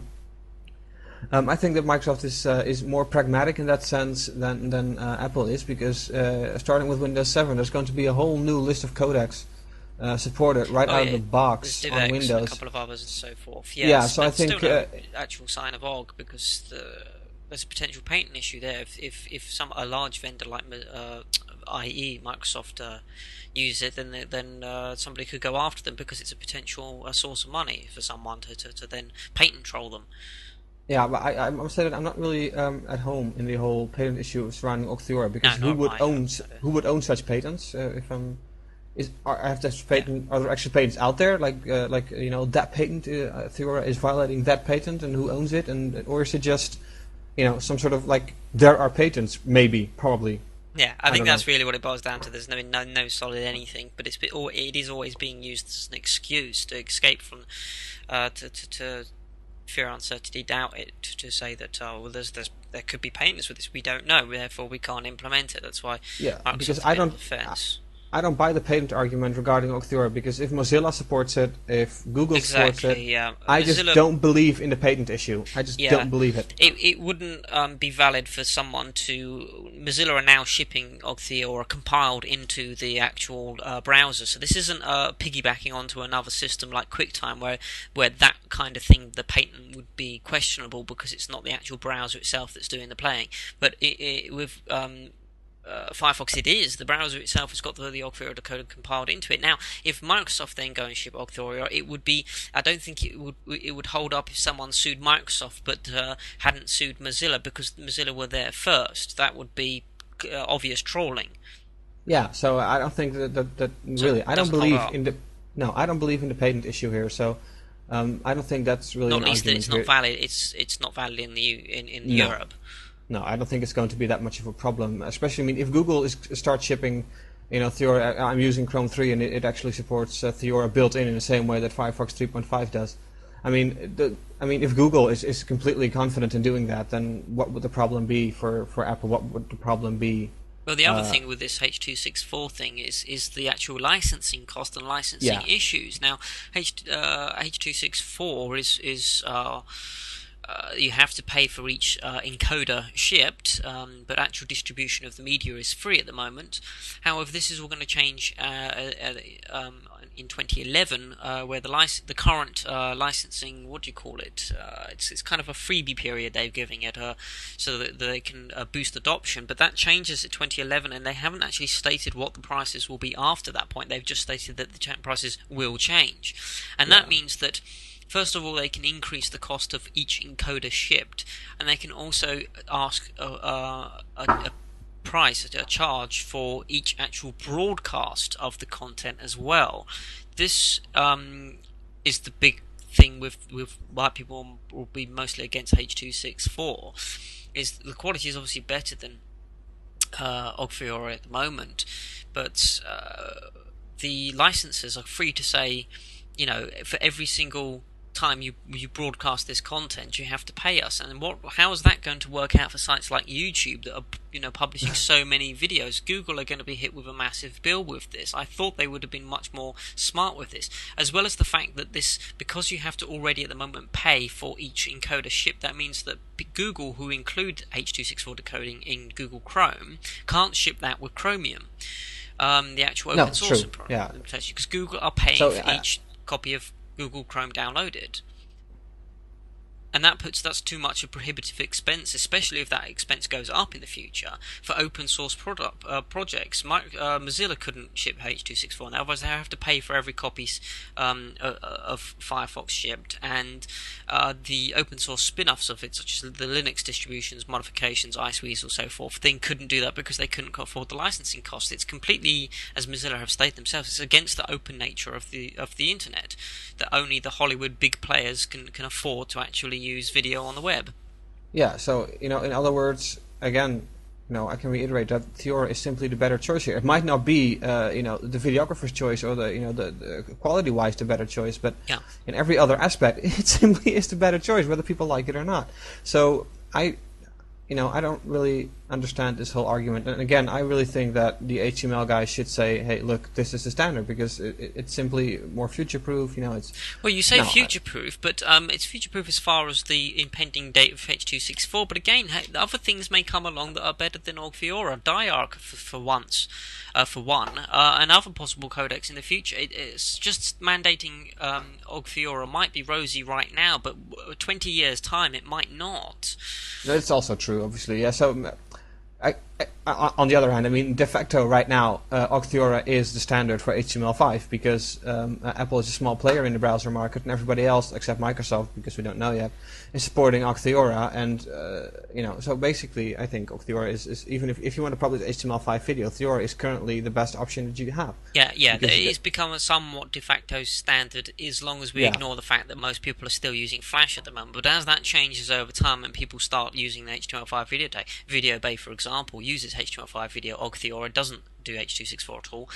Speaker 2: I think that Microsoft is more pragmatic in that sense than Apple is, because starting with Windows 7, there's going to be a whole new list of codecs supported out of the box on Windows.
Speaker 1: And a couple of others and so forth.
Speaker 2: So I think
Speaker 1: still no actual sign of OGG, because there's a potential patent issue there. If a large vendor like i.e. Microsoft use it, then somebody could go after them, because it's a potential source of money for someone to then patent troll them.
Speaker 2: Yeah, but I must say that I'm not really at home in the whole patent issue surrounding OGG Theora, because who would own such patents? Are there actual patents out there? That patent, Theora is violating that patent, and who owns it? Or is it just, some sort of there are patents, maybe, probably.
Speaker 1: Yeah, I think that's really what it boils down to. There's no solid anything, but it is always being used as an excuse to escape from to fear, uncertainty, doubt it, to say that there could be patents with this. We don't know, therefore we can't implement it. That's why Microsoft
Speaker 2: because I don't buy the patent argument regarding OGG Theora, because if Mozilla supports it, if Google supports it, I just don't believe in the patent issue. I just don't believe it.
Speaker 1: It wouldn't be valid for someone to... Mozilla are now shipping OGG Theora compiled into the actual browser, so this isn't piggybacking onto another system like QuickTime, where that kind of thing, the patent would be questionable, because it's not the actual browser itself that's doing the playing. But with... Firefox, it is. The browser itself has got the OGG Theora decoder compiled into it. Now, if Microsoft then go and ship OGG Theora, it would be... I don't think it would hold up if someone sued Microsoft but hadn't sued Mozilla, because Mozilla were there first. That would be obvious trolling.
Speaker 2: Yeah, so I don't think that really... I don't believe in the... No, I don't believe in the patent issue here, so... I don't think that's really
Speaker 1: not
Speaker 2: an
Speaker 1: least that
Speaker 2: argument
Speaker 1: it's not
Speaker 2: here.
Speaker 1: valid. It's not valid in Europe.
Speaker 2: No, I don't think it's going to be that much of a problem. Especially, if Google starts shipping, Theora. I'm using Chrome 3, and it actually supports Theora built in the same way that Firefox 3.5 does. If Google is completely confident in doing that, then what would the problem be for Apple? What would the problem be?
Speaker 1: Well, the other thing with this H.264 thing is the actual licensing cost and licensing issues. Now, H.264 is you have to pay for each encoder shipped, but actual distribution of the media is free at the moment. However, this is all going to change in 2011, where the current licensing, what do you call it? It's kind of a freebie period they're giving it, so that they can boost adoption. But that changes at 2011, and they haven't actually stated what the prices will be after that point. They've just stated that the prices will change, and that means that, first of all, they can increase the cost of each encoder shipped, and they can also ask price, a charge for each actual broadcast of the content as well. This is the big thing with why people will be mostly against H.264, is the quality is obviously better than Og Fiora at the moment, but the licenses are free to say, for every single time you broadcast this content, you have to pay us. And how is that going to work out for sites like YouTube that are publishing so many videos? Google are going to be hit with a massive bill with this. I thought they would have been much more smart with this, as well as the fact that because you have to already at the moment pay for each encoder shipped, that means that Google, who include H.264 decoding in Google Chrome, can't ship that with Chromium, the actual open source product, because Google are paying for each copy of Google Chrome downloaded. And that's too much a prohibitive expense, especially if that expense goes up in the future for open source projects. Mozilla couldn't ship H.264 now, otherwise they have to pay for every copy of Firefox shipped, and the open source spin-offs of it, such as the Linux distributions, modifications, Iceweasel, so forth, they couldn't do that because they couldn't afford the licensing costs. It's completely, as Mozilla have stated themselves, it's against the open nature of the internet, that only the Hollywood big players can afford to actually use video on the web.
Speaker 2: Yeah, so, in other words, again, I can reiterate that Theora is simply the better choice here. It might not be, the videographer's choice or the quality-wise the better choice, but in every other aspect, it simply is the better choice, whether people like it or not. So I don't really understand this whole argument. And again, I really think that the HTML guys should say, hey, look, this is the standard, because it's simply more future-proof.
Speaker 1: Well, you say future-proof, but it's future-proof as far as the impending date of H.264. But again, other things may come along that are better than Og Fiora, Diarc for one, and other possible codecs in the future. It's just mandating Og Fiora might be rosy right now, but 20 years' time it might not.
Speaker 2: That's also true, obviously. Yeah. So, on the other hand, de facto right now, Og Fiora is the standard for HTML5 because Apple is a small player in the browser market, and everybody else except Microsoft, because we don't know yet, is supporting Og Fiora. And so basically, I think Og Fiora is even if you want to publish HTML5 video, Theora is currently the best option that you have.
Speaker 1: Yeah. It's become a somewhat de facto standard, as long as we ignore the fact that most people are still using Flash at the moment. But as that changes over time and people start using the HTML5 video bay, for example, uses HTML5 video, Og Fiora doesn't do H.264 at all.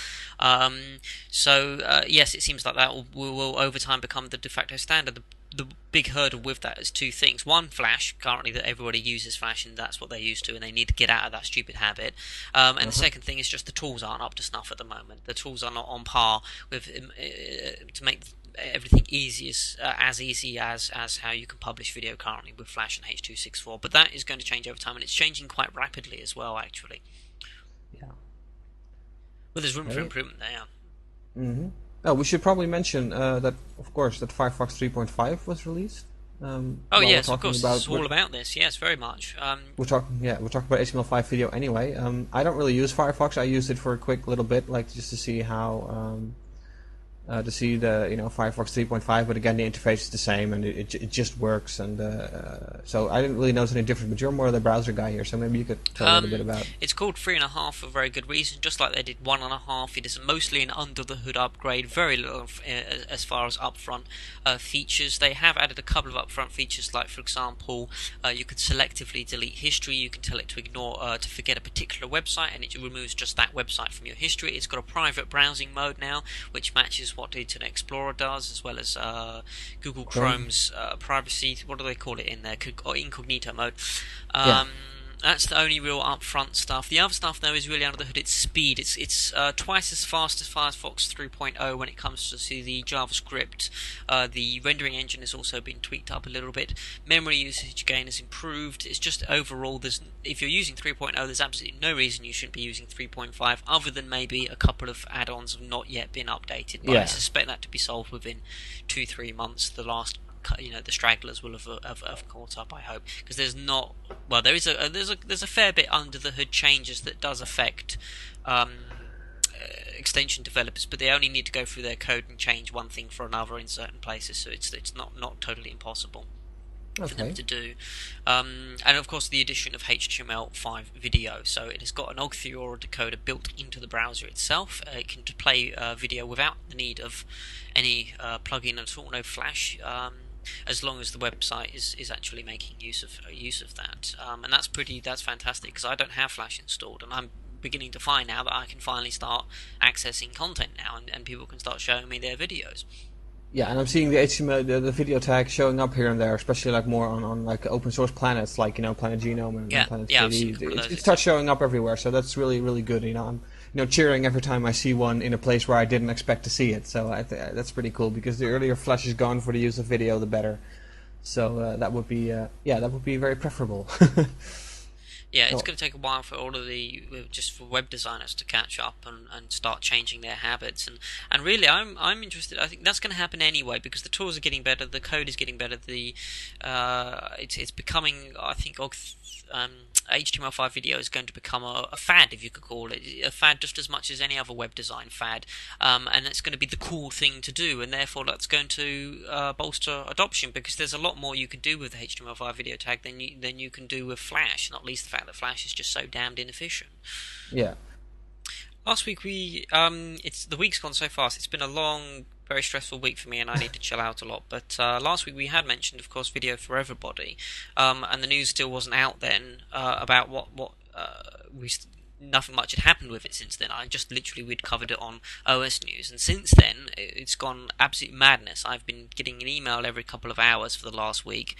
Speaker 1: Yes, it seems like that will over time become the de facto standard. The big hurdle with that is two things. One, Flash, currently that everybody uses Flash and that's what they're used to, and they need to get out of that stupid habit. And the second thing is just the tools aren't up to snuff at the moment. The tools are not on par with to make everything as easy as how you can publish video currently with Flash and H.264. But that is going to change over time, and it's changing quite rapidly as well, actually.
Speaker 2: Yeah.
Speaker 1: Well, there's room for improvement there.
Speaker 2: Mm-hmm. Oh, we should probably mention that, of course, that Firefox 3.5 was released.
Speaker 1: Yes, of course. It's all about this. Yes, very much.
Speaker 2: We're talking about HTML5 video anyway. I don't really use Firefox. I used it for a quick little bit, just to see how to see the Firefox 3.5, but again the interface is the same and it just works, and so I didn't really notice any difference. But you're more the browser guy here, so maybe you could tell a little bit about.
Speaker 1: It's called 3.5 for a very good reason, just like they did 1.5. It is mostly an under the hood upgrade, very little as far as upfront features. They have added a couple of upfront features, like for example, you could selectively delete history. You can tell it to ignore to forget a particular website, and it removes just that website from your history. It's got a private browsing mode now, which matches what Internet Explorer does, as well as Google Chrome's privacy. What do they call it in there? Incognito mode. That's the only real upfront stuff. The other stuff, though, is really under the hood. It's speed. It's twice as fast as Firefox 3.0 when it comes to the JavaScript. The rendering engine has also been tweaked up a little bit. Memory usage again has improved. It's just overall, if you're using 3.0, there's absolutely no reason you shouldn't be using 3.5, other than maybe a couple of add-ons have not yet been updated. But I suspect that to be solved within 2-3 months. The stragglers will have caught up, I hope, because there's a fair bit under the hood changes that does affect extension developers, but they only need to go through their code and change one thing for another in certain places, so it's not totally impossible. for them
Speaker 2: Okay.
Speaker 1: to do. And of course the addition of HTML5 video, so it has got an Ogg decoder built into the browser itself. It can play video without the need of any plugin at all, no Flash, as long as the website is actually making use of that. And that's fantastic, because I don't have Flash installed, and I'm beginning to find now that I can finally start accessing content now, and people can start showing me their videos.
Speaker 2: Yeah, and I'm seeing the HTML, the video tag showing up here and there, especially like more on like open source planets, like Planet Genome and
Speaker 1: Yeah,
Speaker 2: Planet
Speaker 1: yeah, I've
Speaker 2: KD.
Speaker 1: seen a couple of
Speaker 2: It
Speaker 1: those.
Speaker 2: starts showing up everywhere, so that's really really good. I'm cheering every time I see one in a place where I didn't expect to see it. So that's pretty cool, because the earlier Flash is gone for the use of video, the better. So that would be that would be very preferable.
Speaker 1: Yeah, it's
Speaker 2: So,
Speaker 1: going to take a while for all of the just for web designers to catch up and start changing their habits, and really I'm interested. I think that's going to happen anyway, because the tools are getting better, the code is getting better, the it's becoming, I think, HTML5 video is going to become a fad, if you could call it a fad, just as much as any other web design fad, and it's going to be the cool thing to do, and therefore that's going to bolster adoption, because there's a lot more you can do with the HTML5 video tag than you can do with Flash, not least the fact that Flash is just so damned inefficient.
Speaker 2: yeah.
Speaker 1: Last week it's the week's gone so fast. It's been a long, very stressful week for me, and I need to chill out a lot. But last week we had mentioned, of course, Video for Everybody, and the news still wasn't out then about what nothing much had happened with it since then. We'd covered it on OS News, and since then it's gone absolute madness. I've been getting an email every couple of hours for the last week.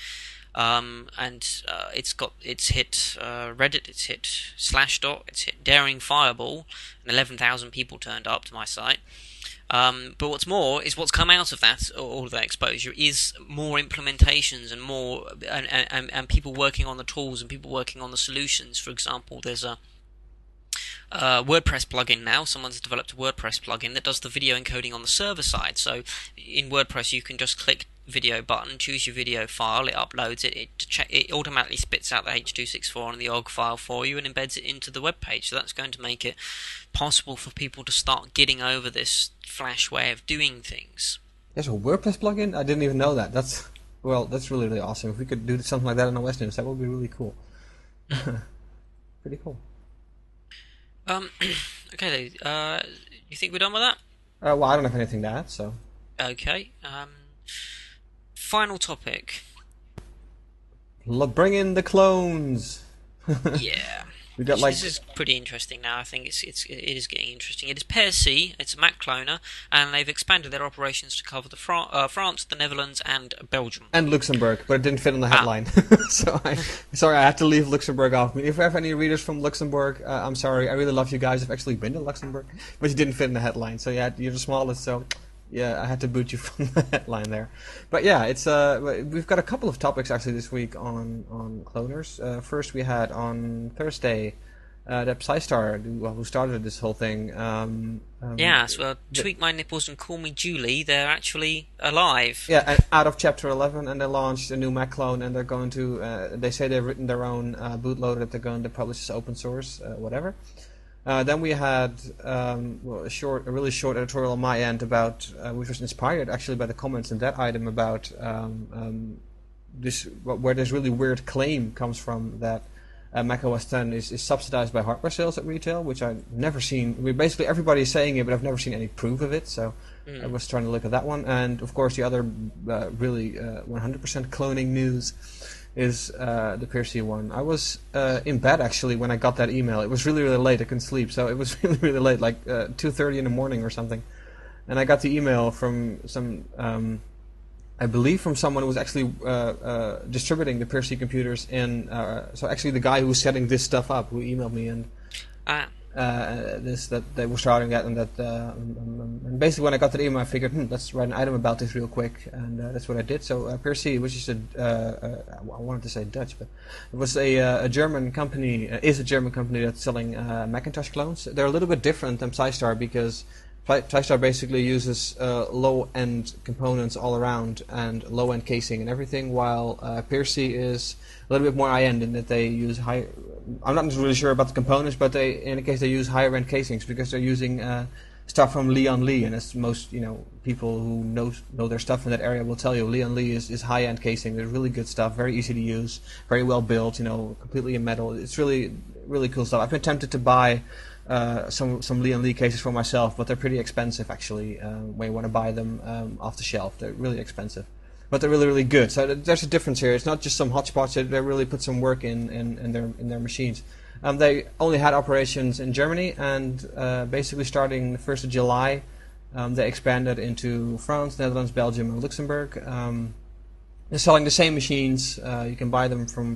Speaker 1: And it's hit Reddit, it's hit Slashdot, it's hit Daring Fireball, and 11,000 people turned up to my site. But what's more is what's come out of that, all of that exposure, is more implementations and more and people working on the tools and people working on the solutions. For example, there's a WordPress plugin now. Someone's developed a WordPress plugin that does the video encoding on the server side. So in WordPress, you can just click video button, choose your video file, it uploads it, it automatically spits out the H.264 and the OGG file for you and embeds it into the web page. So that's going to make it possible for people to start getting over this Flash way of doing things.
Speaker 2: There's a WordPress plugin? I didn't even know that. That's really really awesome. If we could do something like that in OS News, that would be really cool. Pretty cool.
Speaker 1: Okay, you think we're done with that?
Speaker 2: Well, I don't have anything to add, so.
Speaker 1: Okay. Final topic.
Speaker 2: Bring in the clones.
Speaker 1: Yeah.
Speaker 2: We got
Speaker 1: This is pretty interesting now. I think it is getting interesting. It is Pear C. It's a Mac cloner, and they've expanded their operations to cover the France, the Netherlands, and Belgium.
Speaker 2: and Luxembourg, but it didn't fit on the headline. So sorry, I had to leave Luxembourg off. I mean, if we have any readers from Luxembourg, I'm sorry. I really love you guys. I've actually been to Luxembourg, but you didn't fit in the headline. So yeah, you're the smallest, so yeah, I had to boot you from the headline there. But yeah, it's we've got a couple of topics actually this week on cloners. First, we had on Thursday that Psystar, who started this whole thing.
Speaker 1: Tweak my nipples and call me Julie. They're actually alive.
Speaker 2: Yeah, and out of Chapter 11, and they launched a new Mac clone, and they're going to. They say they've written their own bootloader that they're going to publish as open source, whatever. Then we had a really short editorial on my end about, which was inspired actually by the comments in that item about where this really weird claim comes from that Mac OS X is subsidized by hardware sales at retail, which I've never seen. I mean, basically everybody is saying it, but I've never seen any proof of it. So I was trying to look at that one, and of course the other really 100% cloning news is the Pear C one. I was in bed actually when I got that email. It was really really late. I couldn't sleep, so it was really really late, like 2:30 in the morning or something. And I got the email from some, I believe from someone who was actually distributing the Pear C computers in. So actually the guy who was setting this stuff up, who emailed me and. That they were starting that, and and basically when I got that email, I figured, let's write an item about this real quick, and that's what I did. So Pear C, which is I wanted to say Dutch, but it was a German company, is a German company that's selling Macintosh clones. They're a little bit different than Psystar because Psystar basically uses low-end components all around and low-end casing and everything, while Pear C is a little bit more high-end in that they use I'm not really sure about the components, but in the case they use higher-end casings because they're using stuff from Leon Lee, and as most people who know their stuff in that area will tell you, Leon Lee is high-end casing. There's really good stuff, very easy to use, very well built, completely in metal. It's really really cool stuff. I've been tempted to buy some Leon Lee cases for myself, but they're pretty expensive actually when you want to buy them off the shelf. They're really expensive, but they're really really good. So there's a difference here. It's not just some hotspots. They really put some work in their machines. They only had operations in Germany, and basically starting the 1st of July, they expanded into France, Netherlands, Belgium, and Luxembourg. They're selling the same machines. You can buy them from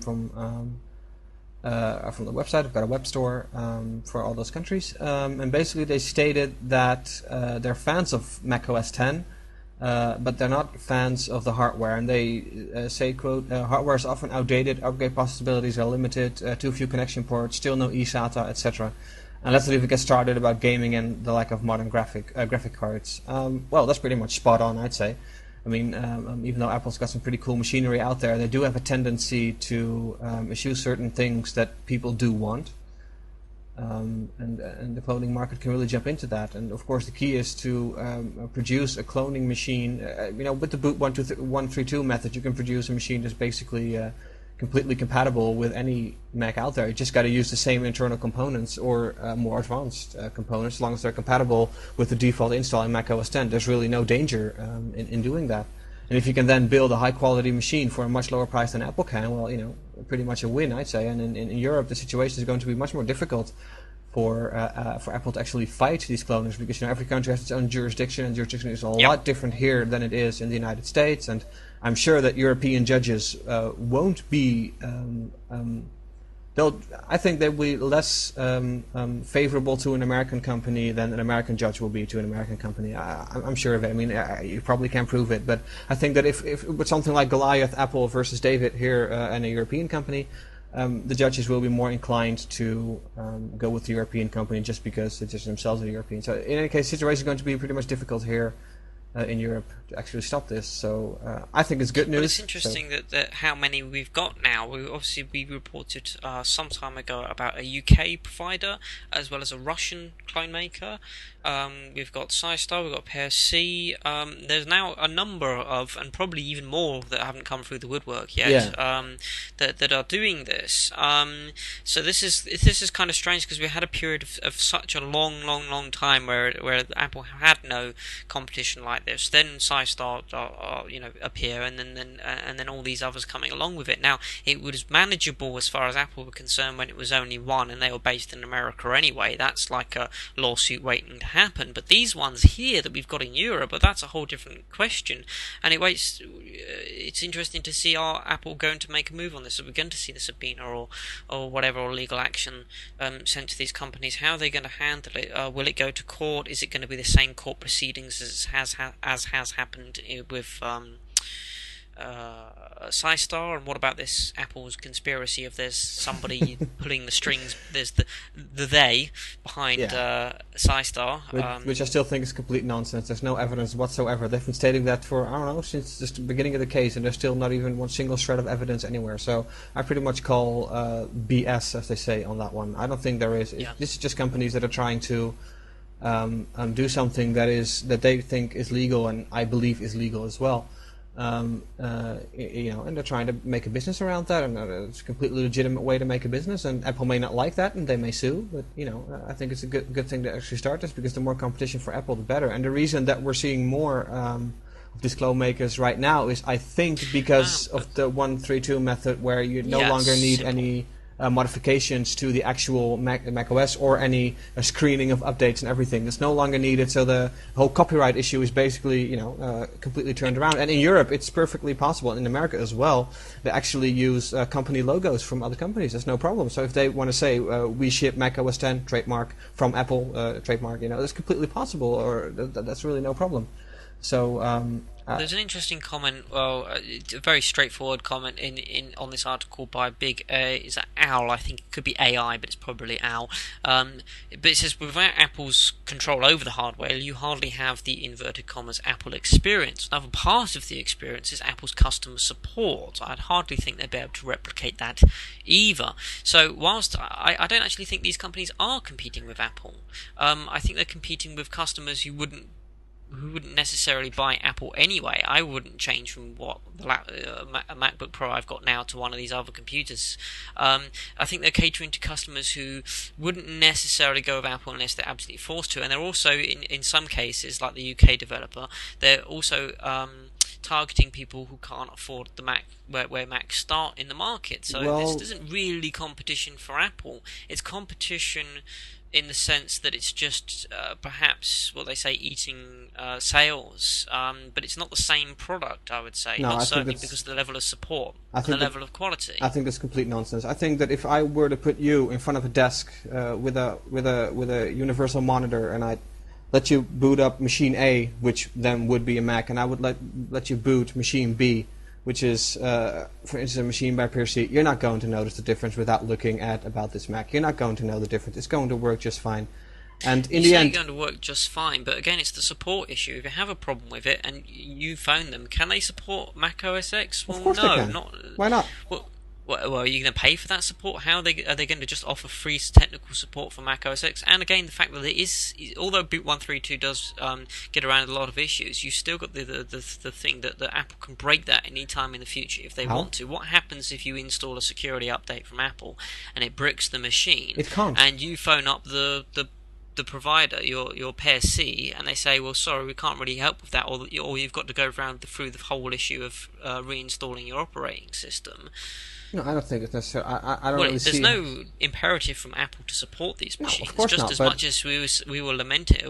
Speaker 2: the website. I've got a web store for all those countries. And basically they stated that they're fans of Mac OS X, but they're not fans of the hardware, and they say, quote, hardware is often outdated, upgrade possibilities are limited, too few connection ports, still no eSATA, etc. And let's even get started about gaming and the lack of modern graphic cards. Well, that's pretty much spot on, I'd say. I mean, even though Apple's got some pretty cool machinery out there, they do have a tendency to issue certain things that people do want. And the cloning market can really jump into that. And of course, the key is to produce a cloning machine. With the boot 132 method, you can produce a machine that's basically completely compatible with any Mac out there. You just got to use the same internal components or more advanced components, as long as they're compatible with the default install in Mac OS X. There's really no danger in doing that. And if you can then build a high-quality machine for a much lower price than Apple can, well, pretty much a win, I'd say. And in Europe, the situation is going to be much more difficult for Apple to actually fight these cloners, because every country has its own jurisdiction, and jurisdiction is a lot different here than it is in the United States. And I'm sure that European judges won't be. I think they'll be less favorable to an American company than an American judge will be to an American company. I'm sure of it. I mean, you probably can't prove it, but I think that if with something like Goliath, Apple versus David here, and a European company, the judges will be more inclined to go with the European company just because the judges themselves are European. So in any case, the situation is going to be pretty much difficult here in Europe to actually stop this. So I think it's good news.
Speaker 1: Well, it's interesting that how many we've got now. We reported some time ago about a UK provider as well as a Russian clone maker. We've got SciStar, we've got PSC. There's now a number of, and probably even more that haven't come through the woodwork yet, that are doing this. So this is kind of strange, because we had a period of such a long time where Apple had no competition like this. Then SciStar appear, and then all these others coming along with it. Now it was manageable as far as Apple were concerned when it was only one, and they were based in America anyway. That's like a lawsuit waiting to happen. But these ones here that we've got in Europe, but that's a whole different question. And it's interesting to see, are Apple going to make a move on this? Are we going to see the subpoena or whatever, or legal action sent to these companies? How are they going to handle it? Will it go to court? Is it going to be the same court proceedings as has happened with SciStar? And what about this Apple's conspiracy? If there's somebody pulling the strings, there's the they behind SciStar,
Speaker 2: which I still think is complete nonsense. There's no evidence whatsoever. They've been stating that for, I don't know, since just the beginning of the case, and there's still not even one single shred of evidence anywhere. So I pretty much call BS, as they say, on that one. I don't think there is. This is just companies that are trying to do something that they think is legal, and I believe is legal as well. And they're trying to make a business around that, and it's a completely legitimate way to make a business. And Apple may not like that, and they may sue. But I think it's a good thing to actually start this, because the more competition for Apple, the better. And the reason that we're seeing more of these clone makers right now is, I think, because of the 132 method, where you no longer need any modifications to the actual Mac OS or any screening of updates and everything. It's no longer needed, so the whole copyright issue is basically completely turned around. And in Europe, it's perfectly possible, and in America as well, they actually use company logos from other companies. There's no problem. So if they want to say we ship Mac OS X trademark from Apple trademark, that's completely possible, or that's really no problem. So
Speaker 1: There's an interesting comment. Well, it's a very straightforward comment on this article by Big. Is that Owl? I think it could be AI, but it's probably Owl. But it says without Apple's control over the hardware, you hardly have the inverted commas Apple experience. Another part of the experience is Apple's customer support. I'd hardly think they'd be able to replicate that either. So whilst I don't actually think these companies are competing with Apple, I think they're competing with customers who wouldn't necessarily buy Apple anyway. I wouldn't change from what a MacBook Pro I've got now to one of these other computers. I think they're catering to customers who wouldn't necessarily go with Apple unless they're absolutely forced to, and they're also, in some cases, like the UK developer, they're also targeting people who can't afford the Mac, where Macs start in the market. So this isn't really competition for Apple. It's competition in the sense that it's just perhaps what they say eating sales, but it's not the same product. I would say,
Speaker 2: no,
Speaker 1: not certainly because of the level of support and the level of quality.
Speaker 2: I think that's complete nonsense. I think that if I were to put you in front of a desk with a universal monitor, and I let you boot up machine A, which then would be a Mac, and I would let you boot machine B, which is, for instance, a machine by PRC, you're not going to notice the difference without looking at about this Mac. You're not going to know the difference. It's going to work just fine. And in the end,
Speaker 1: it's going to work just fine, but again, it's the support issue. If you have a problem with it and you phone them, can they support Mac OS X? Well,
Speaker 2: of course
Speaker 1: no,
Speaker 2: they can. Why not?
Speaker 1: Well, are you going to pay for that support? How are they going to just offer free technical support for Mac OS X? And again, the fact that it is, although Boot 132 does get around a lot of issues, you still got the thing that Apple can break that any time in the future if they want to. What happens if you install a security update from Apple and it bricks the machine?
Speaker 2: It can't.
Speaker 1: And you phone up the provider, your Pair C, and they say, well, sorry, we can't really help with that, or you've got to go through the whole issue of reinstalling your operating system.
Speaker 2: No, I don't think it's necessary. I don't really see.
Speaker 1: There's no imperative from Apple to support these machines.
Speaker 2: No, of course
Speaker 1: just
Speaker 2: not,
Speaker 1: as much as we were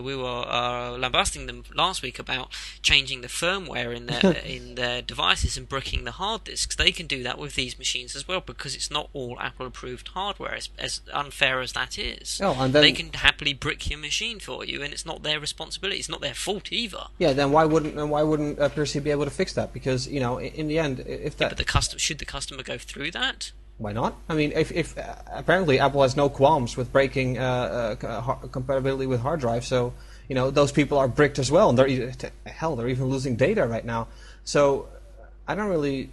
Speaker 1: lambasting them last week about changing the firmware in their devices and bricking the hard disks. They can do that with these machines as well, because it's not all Apple approved hardware. As unfair as that is,
Speaker 2: and then,
Speaker 1: they can happily brick your machine for you, and it's not their responsibility. It's not their fault either.
Speaker 2: Yeah, then why wouldn't PRC be able to fix that? Because in the end, if that
Speaker 1: should the customer go through that?
Speaker 2: Why not? I mean, if apparently Apple has no qualms with breaking compatibility with hard drive, so those people are bricked as well, and they're even losing data right now. So I don't really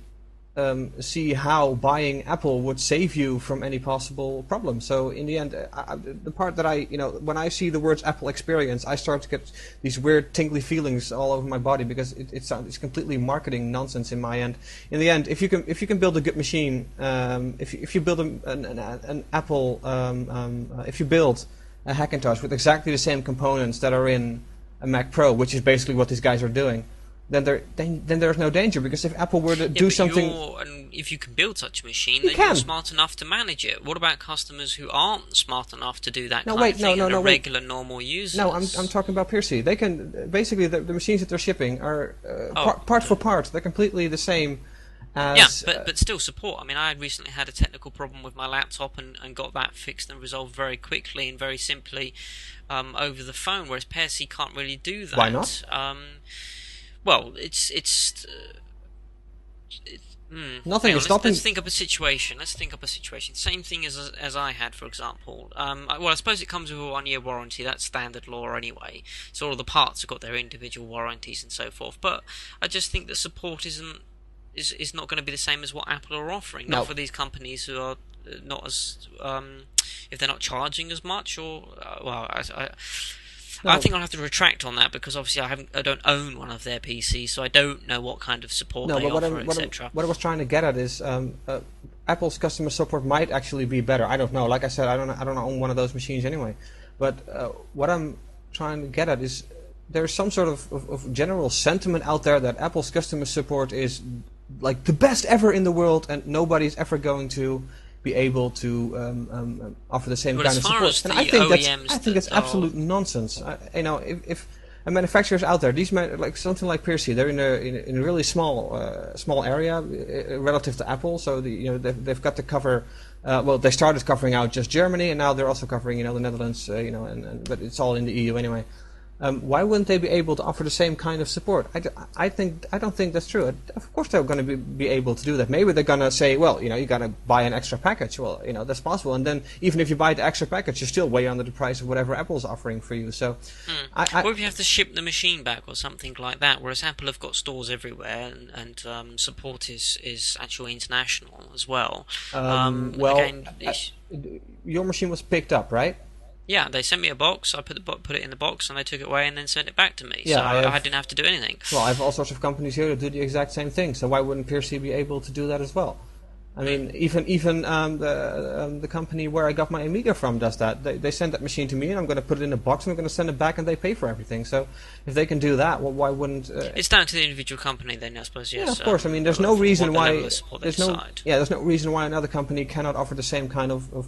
Speaker 2: see how buying Apple would save you from any possible problem. So in the end, the part that when I see the words Apple experience, I start to get these weird tingly feelings all over my body, because it's completely marketing nonsense in my end. In the end, if you can build a good machine, if you build an Apple, if you build a Hackintosh with exactly the same components that are in a Mac Pro, which is basically what these guys are doing, then there's no danger, because if Apple were to do something,
Speaker 1: and if you can build such a machine, then you're smart enough to manage it. What about customers who aren't smart enough to do that regular normal users?
Speaker 2: No, I'm talking about PRC. They can basically the machines that they're shipping are part for part. They're completely the same.
Speaker 1: But still support. I mean, I recently had a technical problem with my laptop and got that fixed and resolved very quickly and very simply over the phone, whereas PRC can't really do that.
Speaker 2: Why not?
Speaker 1: Well,
Speaker 2: nothing is stopping.
Speaker 1: Let's think up a situation. Same thing as I had, for example. I suppose it comes with a 1-year warranty. That's standard law anyway. So all the parts have got their individual warranties and so forth. But I just think that support is not going to be the same as what Apple are offering. Not for these companies who are not as if they're not charging as much, or I think I'll have to retract on that, because obviously I don't own one of their PCs, so I don't know what kind of support they offer, etc.
Speaker 2: What I was trying to get at is Apple's customer support might actually be better. I don't know. Like I said, I don't own one of those machines anyway. But what I'm trying to get at is there's some sort of general sentiment out there that Apple's customer support is like the best ever in the world, and nobody's ever going to be able to offer the same kind of support. And I think that's absolute nonsense. If a manufacturer's out there, like something like PRC, they're in a really small area relative to Apple. So they've got to cover. They started covering out just Germany, and now they're also covering the Netherlands. But it's all in the EU anyway. Why wouldn't they be able to offer the same kind of support? I don't think that's true. Of course, they're going to be able to do that. Maybe they're going to say, well, you got to buy an extra package. Well, that's possible. And then even if you buy the extra package, you're still way under the price of whatever Apple's offering for you. So,
Speaker 1: or if you have to ship the machine back or something like that, whereas Apple have got stores everywhere and support is actually international as well. Again,
Speaker 2: your machine was picked up, right?
Speaker 1: Yeah, they sent me a box. I put it in the box, and they took it away and then sent it back to me.
Speaker 2: Yeah,
Speaker 1: so I didn't have to do anything.
Speaker 2: Well, I have all sorts of companies here that do the exact same thing. So why wouldn't PRC be able to do that as well? I mean, even the company where I got my Amiga from does that. They send that machine to me, and I'm going to put it in a box, and I'm going to send it back, and they pay for everything. So if they can do that, well, why wouldn't?
Speaker 1: It's down to the individual company, then, I suppose. Yes.
Speaker 2: Yeah, of course. I mean, there's no reason why
Speaker 1: there's
Speaker 2: no reason why another company cannot offer the same kind of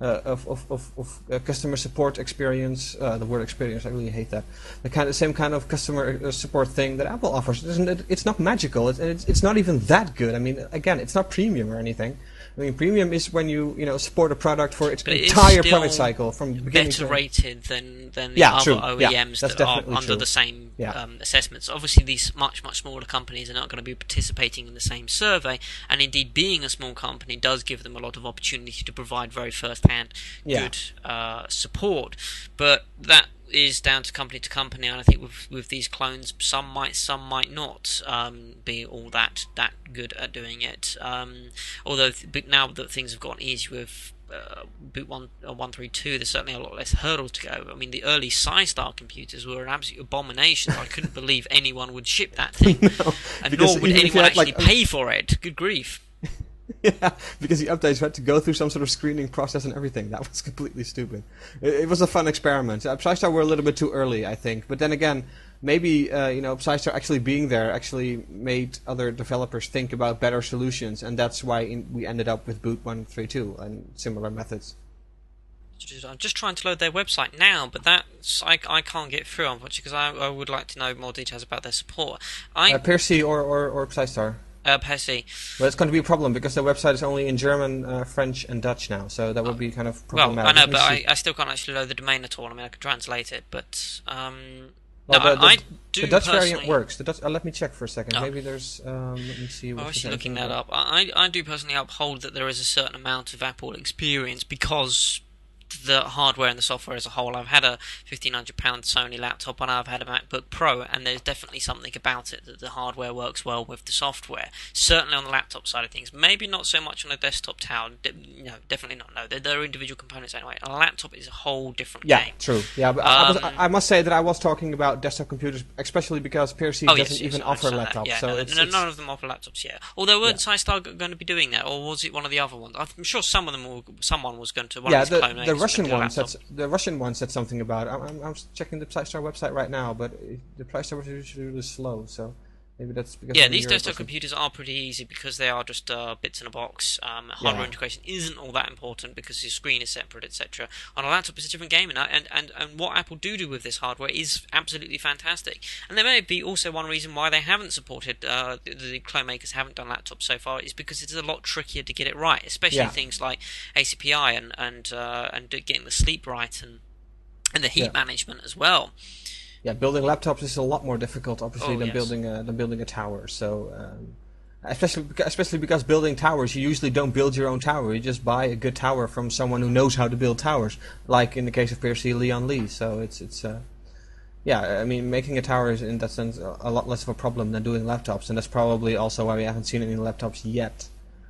Speaker 2: customer support experience. The word experience, I really hate that. The same kind of customer support thing that Apple offers. It's not magical. It's not even that good. I mean, again, it's not premium or anything. I mean, premium is when you support a product for its entire product cycle from beginning to
Speaker 1: better rated than the other OEMs that are under the same assessments. Obviously, these much smaller companies are not going to be participating in the same survey, and indeed, being a small company does give them a lot of opportunity to provide very first-hand good support. But that is down to company, and I think with these clones, some might not be all that good at doing it. Although now that things have gotten easier with Boot 132, there's certainly a lot less hurdles to go. I mean, the early SciStar computers were an absolute abomination. I couldn't believe anyone would ship that thing, and nor would anyone actually pay for it. Good grief.
Speaker 2: Yeah, because the updates had to go through some sort of screening process and everything. That was completely stupid. It was a fun experiment. PsyStar were a little bit too early, I think. But then again, maybe PsyStar actually being there actually made other developers think about better solutions, and that's why we ended up with Boot 132 and similar methods.
Speaker 1: I'm just trying to load their website now, but I can't get through, unfortunately, because I would like to know more details about their support.
Speaker 2: PRC or PsyStar?
Speaker 1: PRC.
Speaker 2: Well, it's going to be a problem because their website is only in German, French, and Dutch now, so that would be kind of problematic.
Speaker 1: Well, I know, but I still can't actually load the domain at all. I mean, I could translate it, but
Speaker 2: the Dutch variant works. The Dutch. Let me check for a second. Maybe there's. Let me see.
Speaker 1: I'm actually looking that up. I do personally uphold that there is a certain amount of Apple experience because the hardware and the software as a whole. I've had a £1,500 Sony laptop and I've had a MacBook Pro, and there's definitely something about it that the hardware works well with the software. Certainly on the laptop side of things, maybe not so much on the desktop tower. No, definitely not. No, there are individual components anyway. A laptop is a whole different game.
Speaker 2: Yeah, true. Yeah, but I must say that I was talking about desktop computers, especially because PRC doesn't even offer laptops.
Speaker 1: Yeah,
Speaker 2: so
Speaker 1: none of them offer laptops yet. Although weren't SciStar going to be doing that, or was it one of the other ones? I'm sure someone was going to.
Speaker 2: The Russian one said something about it. I'm checking the PsyStar website right now, but the PsyStar was usually really slow, so maybe that's because
Speaker 1: these desktop computers are pretty easy because they are just bits in a box. Hardware integration isn't all that important because your screen is separate, etc. On a laptop, it's a different game, and what Apple do with this hardware is absolutely fantastic. And there may be also one reason why they haven't supported the clone makers haven't done laptops so far is because it's a lot trickier to get it right, especially things like ACPI and getting the sleep right and the heat management as well.
Speaker 2: Yeah, building laptops is a lot more difficult, obviously, than building a tower. So, especially because building towers, you usually don't build your own tower. You just buy a good tower from someone who knows how to build towers, like in the case of PRC, Leon Lee. So I mean, making a tower is in that sense a lot less of a problem than doing laptops, and that's probably also why we haven't seen any laptops yet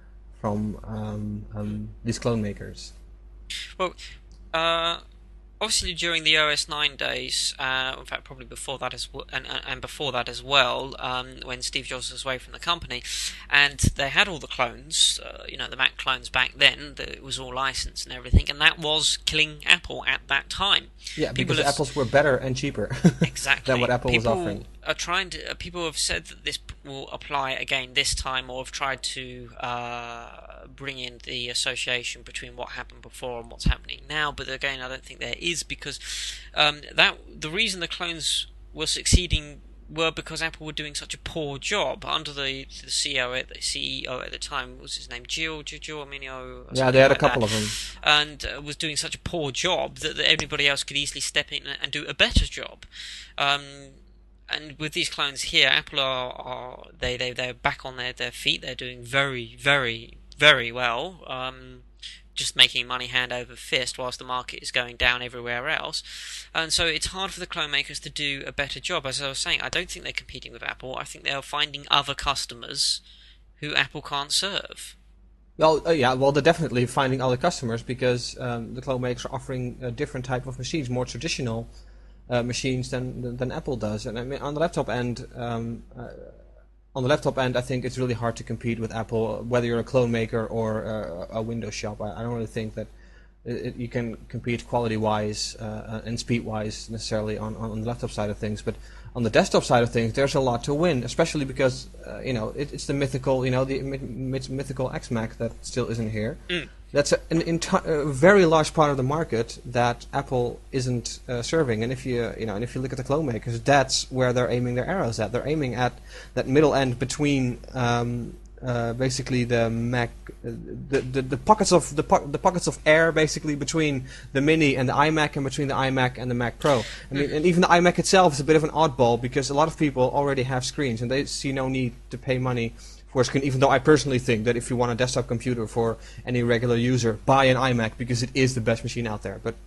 Speaker 2: from these clone makers.
Speaker 1: Well, obviously, during the OS 9 days, in fact, probably before that and before that as well, when Steve Jobs was away from the company, and they had all the clones, the Mac clones back then, it was all licensed and everything, and that was killing Apple at that time.
Speaker 2: Yeah, because Apples were better and cheaper than what Apple was offering.
Speaker 1: People have said that this will apply again this time, or have tried to bring in the association between what happened before and what's happening now. But again, I don't think there is, because the reason the clones were succeeding were because Apple were doing such a poor job under the CEO at the time. What was his name? Gio Arminio, or
Speaker 2: Yeah, they
Speaker 1: something
Speaker 2: had a
Speaker 1: like
Speaker 2: couple
Speaker 1: that,
Speaker 2: of them.
Speaker 1: and was doing such a poor job that everybody else could easily step in and do a better job. Um, and with these clones here, Apple they're back on their feet. They're doing very, very, very well. Just making money hand over fist whilst the market is going down everywhere else. And so it's hard for the clone makers to do a better job. As I was saying, I don't think they're competing with Apple. I think they're finding other customers who Apple can't serve.
Speaker 2: Well, yeah, well, they're definitely finding other customers because the clone makers are offering a different type of machines, more traditional machines than Apple does. And I mean, on the laptop end, I think it's really hard to compete with Apple, whether you're a clone maker or a Windows shop. I don't really think that you can compete quality-wise and speed-wise necessarily on the laptop side of things. But on the desktop side of things, there's a lot to win, especially because it's the mythical, the mythical XMac that still isn't here.
Speaker 1: Mm.
Speaker 2: That's a very large part of the market that Apple isn't serving. And if you look at the clone makers, that's where they're aiming their arrows at. They're aiming at that middle end between basically the Mac, the pockets of air basically between the Mini and the iMac, and between the iMac and the Mac Pro. I mean, and even the iMac itself is a bit of an oddball because a lot of people already have screens and they see no need to pay money for a screen. Even though I personally think that if you want a desktop computer for any regular user, buy an iMac because it is the best machine out there. But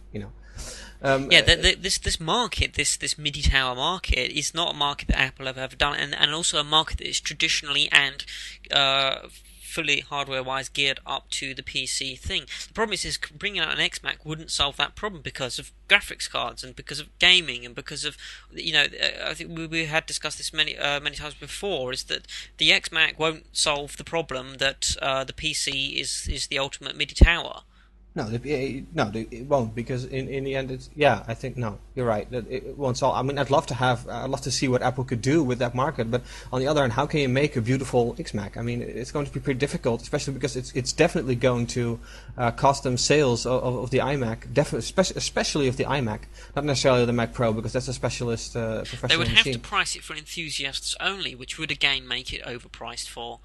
Speaker 1: this market, this MIDI tower market, is not a market that Apple have ever done, and also a market that is traditionally and fully hardware-wise geared up to the PC thing. The problem is bringing out an XMac wouldn't solve that problem because of graphics cards and because of gaming and because of I think we had discussed this many times before. Is that the XMac won't solve the problem that the PC is the ultimate MIDI tower.
Speaker 2: No, it won't, because in the end, I think no, you're right. That it won't solve. I mean, I'd love to see what Apple could do with that market, but on the other hand, how can you make a beautiful XMac? I mean, it's going to be pretty difficult, especially because it's definitely going to cost them sales of the iMac, especially of the iMac, not necessarily the Mac Pro, because that's a specialist professional
Speaker 1: They would have
Speaker 2: machine.
Speaker 1: to price it for enthusiasts only, which would again make it overpriced for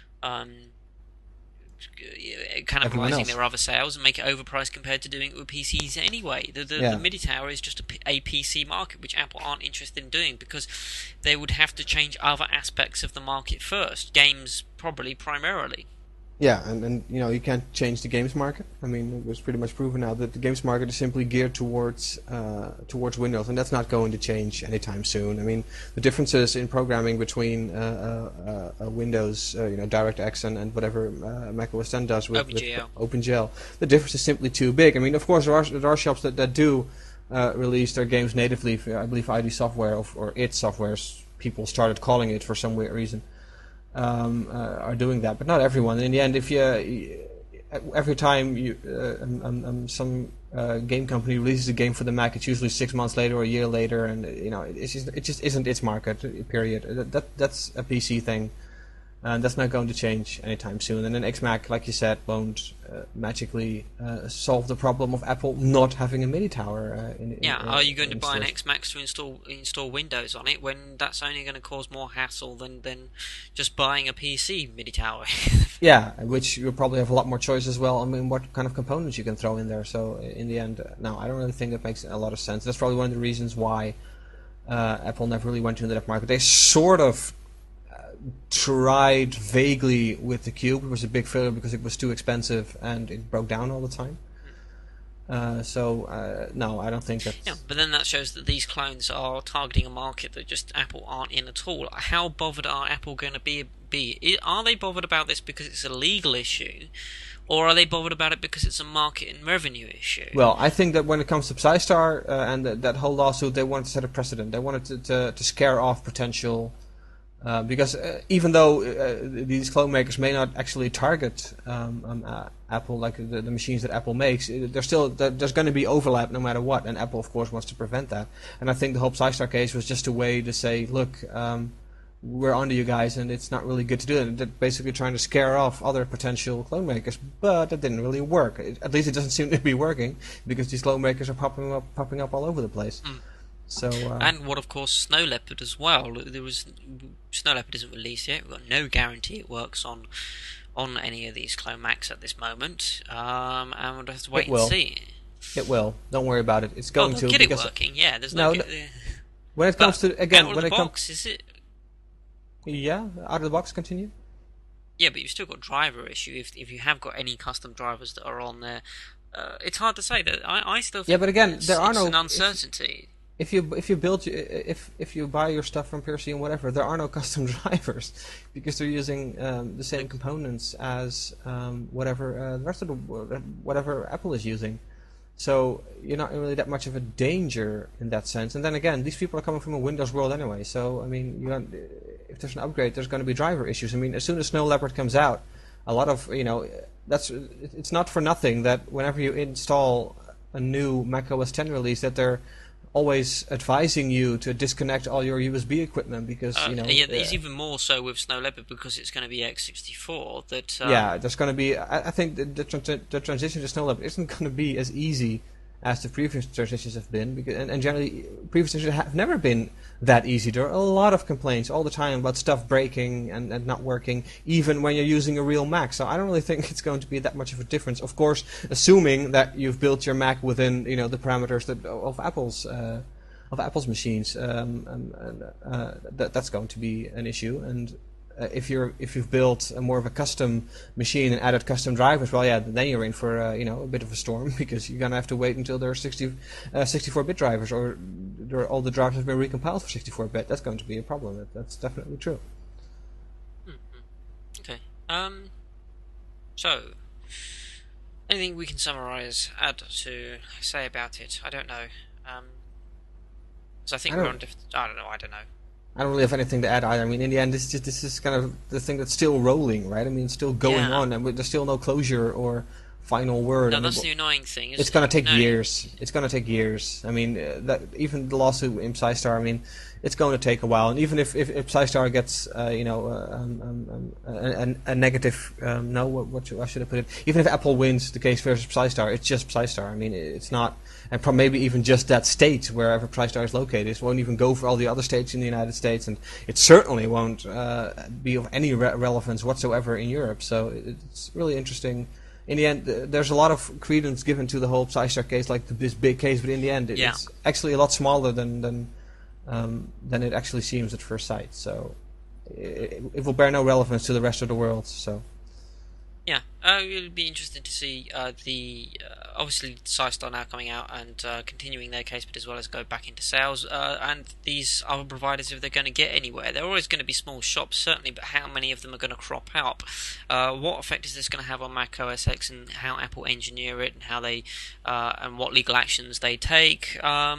Speaker 1: cannibalizing their other sales and make it overpriced compared to doing it with PCs anyway. The MIDI tower is just a PC market, which Apple aren't interested in doing because they would have to change other aspects of the market first. Games, probably, primarily.
Speaker 2: Yeah, and you can't change the games market. I mean, it was pretty much proven now that the games market is simply geared towards Windows, and that's not going to change anytime soon. I mean, the differences in programming between Windows, DirectX and whatever Mac OS X does with OpenGL, the difference is simply too big. I mean, of course, there are shops that do release their games natively. I believe ID Software or id Software, people started calling it for some weird reason. Are doing that, but not everyone. And in the end, if every time some game company releases a game for the Mac, it's usually 6 months later or a year later, and it just isn't its market. Period. That's a PC thing, and that's not going to change anytime soon. And an XMac, like you said, won't magically solve the problem of Apple not having a MIDI tower.
Speaker 1: Are you going to buy an XMac to install Windows on it when that's only going to cause more hassle than just buying a PC MIDI tower?
Speaker 2: Yeah, which you'll probably have a lot more choice as well. I mean, what kind of components you can throw in there. So in the end, no, I don't really think that makes a lot of sense. That's probably one of the reasons why Apple never really went into that market. They sort of tried vaguely with the Cube. It was a big failure because it was too expensive and it broke down all the time. No, I don't think that.
Speaker 1: Yeah, but then that shows that these clones are targeting a market that just Apple aren't in at all. How bothered are Apple going to be? Are they bothered about this because it's a legal issue, or are they bothered about it because it's a market and revenue issue?
Speaker 2: Well, I think that when it comes to Psystar and that whole lawsuit, they wanted to set a precedent. They wanted to scare off potential. Because even though these clone makers may not actually target Apple, like the machines that Apple makes, there's going to be overlap no matter what, and Apple, of course, wants to prevent that. And I think the whole Psystar case was just a way to say, look, we're onto you guys, and it's not really good to do it. They're basically trying to scare off other potential clone makers, but that didn't really work. At least it doesn't seem to be working, because these clone makers are popping up all over the place. So
Speaker 1: And what, of course, Snow Leopard as well. There was Snow Leopard isn't released yet. We've got no guarantee it works on any of these clone Macs at this moment. And we'll have to
Speaker 2: it
Speaker 1: wait and
Speaker 2: will.
Speaker 1: see.
Speaker 2: It will. Don't worry about it. It's
Speaker 1: Oh,
Speaker 2: going
Speaker 1: they'll
Speaker 2: to
Speaker 1: get it
Speaker 2: because
Speaker 1: working. Yeah, there's
Speaker 2: no,
Speaker 1: no.
Speaker 2: when it comes
Speaker 1: But
Speaker 2: to again
Speaker 1: out of
Speaker 2: when
Speaker 1: the
Speaker 2: it comes
Speaker 1: box, is it?
Speaker 2: yeah, out of the box continue.
Speaker 1: Yeah, but you've still got driver issue. If you have got any custom drivers that are on there, it's hard to say. That I still think
Speaker 2: Yeah, but again,
Speaker 1: it's,
Speaker 2: there are
Speaker 1: it's
Speaker 2: no
Speaker 1: an uncertainty.
Speaker 2: if you build if you buy your stuff from PRC and whatever, there are no custom drivers because they're using the same components as whatever the rest of the whatever Apple is using. So you're not really that much of a danger in that sense. And then again, these people are coming from a Windows world anyway. So I mean, if there's an upgrade, there's going to be driver issues. I mean, as soon as Snow Leopard comes out, a lot of it's not for nothing that whenever you install a new Mac OS X release, that they're always advising you to disconnect all your USB equipment because
Speaker 1: Yeah, it's even more so with Snow Leopard because it's going to be x64. That
Speaker 2: yeah, there's going to be. I think the transition to Snow Leopard isn't going to be as easy as the previous transitions have been, because and generally previous transitions have never been that easy. There are a lot of complaints all the time about stuff breaking and not working, even when you're using a real Mac. So I don't really think it's going to be that much of a difference. Of course, assuming that you've built your Mac within the parameters of Apple's machines, that's going to be an issue. And if you've built a more of a custom machine and added custom drivers, well, yeah, then you're in for a bit of a storm because you're gonna have to wait until there are 64-bit drivers, or all the drivers have been recompiled for 64-bit. That's going to be a problem. That's definitely true.
Speaker 1: okay. So anything we can summarize, add to say about it? I don't know. So I think we're on different. I don't know.
Speaker 2: I don't really have anything to add either. I mean, in the end, this is kind of the thing that's still rolling, right? I mean, it's still going on, and there's still no closure or final word.
Speaker 1: No, that's the annoying thing.
Speaker 2: It's going to take years. It's going to take years. I mean, even the lawsuit in Psystar, I mean, it's going to take a while. And even if Psystar gets, a negative, how should I put it? Even if Apple wins the case versus Psystar, it's just Psystar. I mean, it's not, and maybe even just that state wherever Psystar is located. It won't even go for all the other states in the United States, and it certainly won't be of any relevance whatsoever in Europe. So it's really interesting. In the end, there's a lot of credence given to the whole Psystar case, like this big case, but in the end, it's actually a lot smaller than it actually seems at first sight. So it will bear no relevance to the rest of the world. So
Speaker 1: yeah, it'll be interesting to see obviously Psystar now coming out and continuing their case, but as well as go back into sales, and these other providers, if they're going to get anywhere. They're always going to be small shops, certainly, but how many of them are going to crop up? What effect is this going to have on Mac OS X and how Apple engineer it, and how they and what legal actions they take?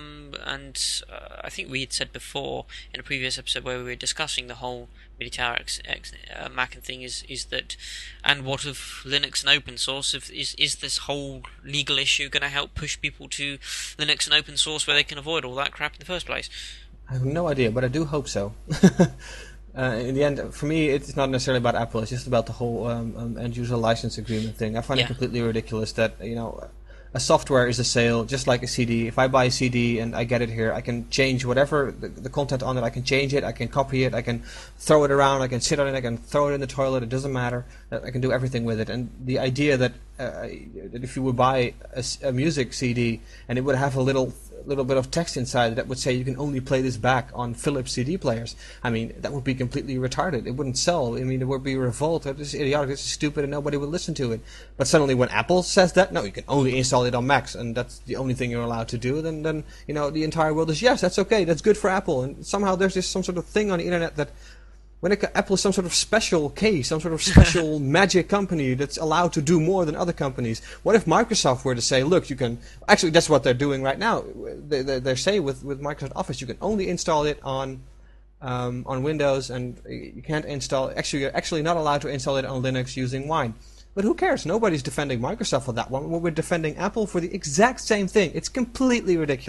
Speaker 1: I think we had said before in a previous episode where we were discussing the whole Military X Mac and thing is that, and what of Linux and open source? Is this whole legal issue going to help push people to Linux and open source where they can avoid all that crap in the first place?
Speaker 2: I have no idea, but I do hope so. In the end, for me, it's not necessarily about Apple. It's just about the whole end-user license agreement thing. I find it completely ridiculous that a software is a sale, just like a CD. If I buy a CD and I get it here, I can change whatever the content on it. I can change it. I can copy it. I can throw it around. I can sit on it. I can throw it in the toilet. It doesn't matter. I can do everything with it. And the idea that if you would buy a music CD and it would have a little bit of text inside that would say you can only play this back on Philips CD players, I mean, that would be completely retarded. It wouldn't sell. I mean, it would be a revolt. This is idiotic. This is stupid, and nobody would listen to it. But suddenly, when Apple says that, no, you can only install it on Macs, and that's the only thing you're allowed to do. Then the entire world is, yes, that's okay. That's good for Apple. And somehow there's some sort of thing on the internet that when Apple is some sort of special case, some sort of special magic company that's allowed to do more than other companies. What if Microsoft were to say, look, you can... Actually, that's what they're doing right now. They say with Microsoft Office, you can only install it on Windows, and you can't install... Actually, you're actually not allowed to install it on Linux using Wine. But who cares? Nobody's defending Microsoft for that one. We're defending Apple for the exact same thing. It's completely ridiculous.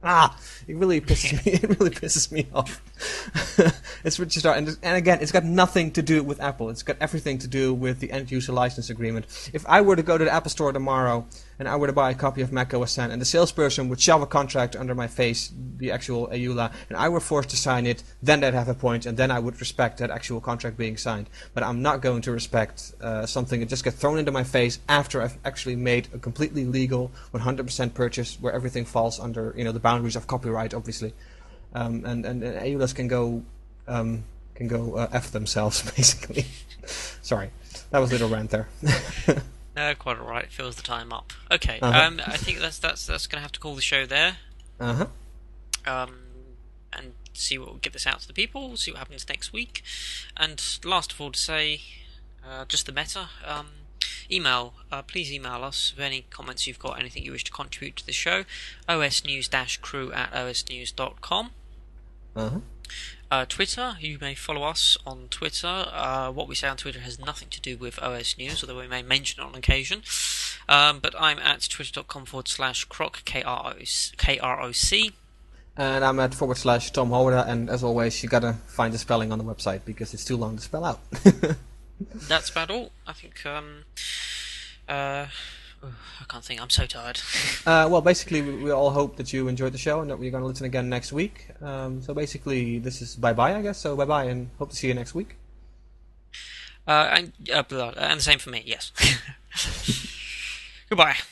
Speaker 2: It really pisses me. It really pisses me off. It's just, and again, it's got nothing to do with Apple. It's got everything to do with the end user license agreement. If I were to go to the Apple Store tomorrow and I were to buy a copy of Mac OS X, and the salesperson would shove a contract under my face, the actual EULA, and I were forced to sign it, then they'd have a point, and then I would respect that actual contract being signed. But I'm not going to respect something that just gets thrown into my face after I've actually made a completely legal 100% purchase where everything falls under the boundaries of copyright, obviously. And EULAs can go F themselves, basically. Sorry, that was a little rant there.
Speaker 1: No, quite all right. Fills the time up. Okay. I think that's going to have to call the show there.
Speaker 2: Uh-huh.
Speaker 1: And see what we'll get this out to the people. See what happens next week. And last of all, to say, just the meta. Email. Please email us with any comments you've got, anything you wish to contribute to the show. osnews-crew@osnews.com.
Speaker 2: Uh-huh.
Speaker 1: Twitter, you may follow us on Twitter. What we say on Twitter has nothing to do with OS News, although we may mention it on occasion. But I'm at twitter.com/Kroc, KROC.
Speaker 2: And I'm at /Tom Hoda, and as always, you gotta find the spelling on the website because it's too long to spell out.
Speaker 1: That's about all. I think, I can't think, I'm so tired.
Speaker 2: Well, basically, we all hope that you enjoyed the show and that we're going to listen again next week. So basically, this is bye-bye, I guess. So bye-bye, and hope to see you next week.
Speaker 1: And the same for me, yes. Goodbye.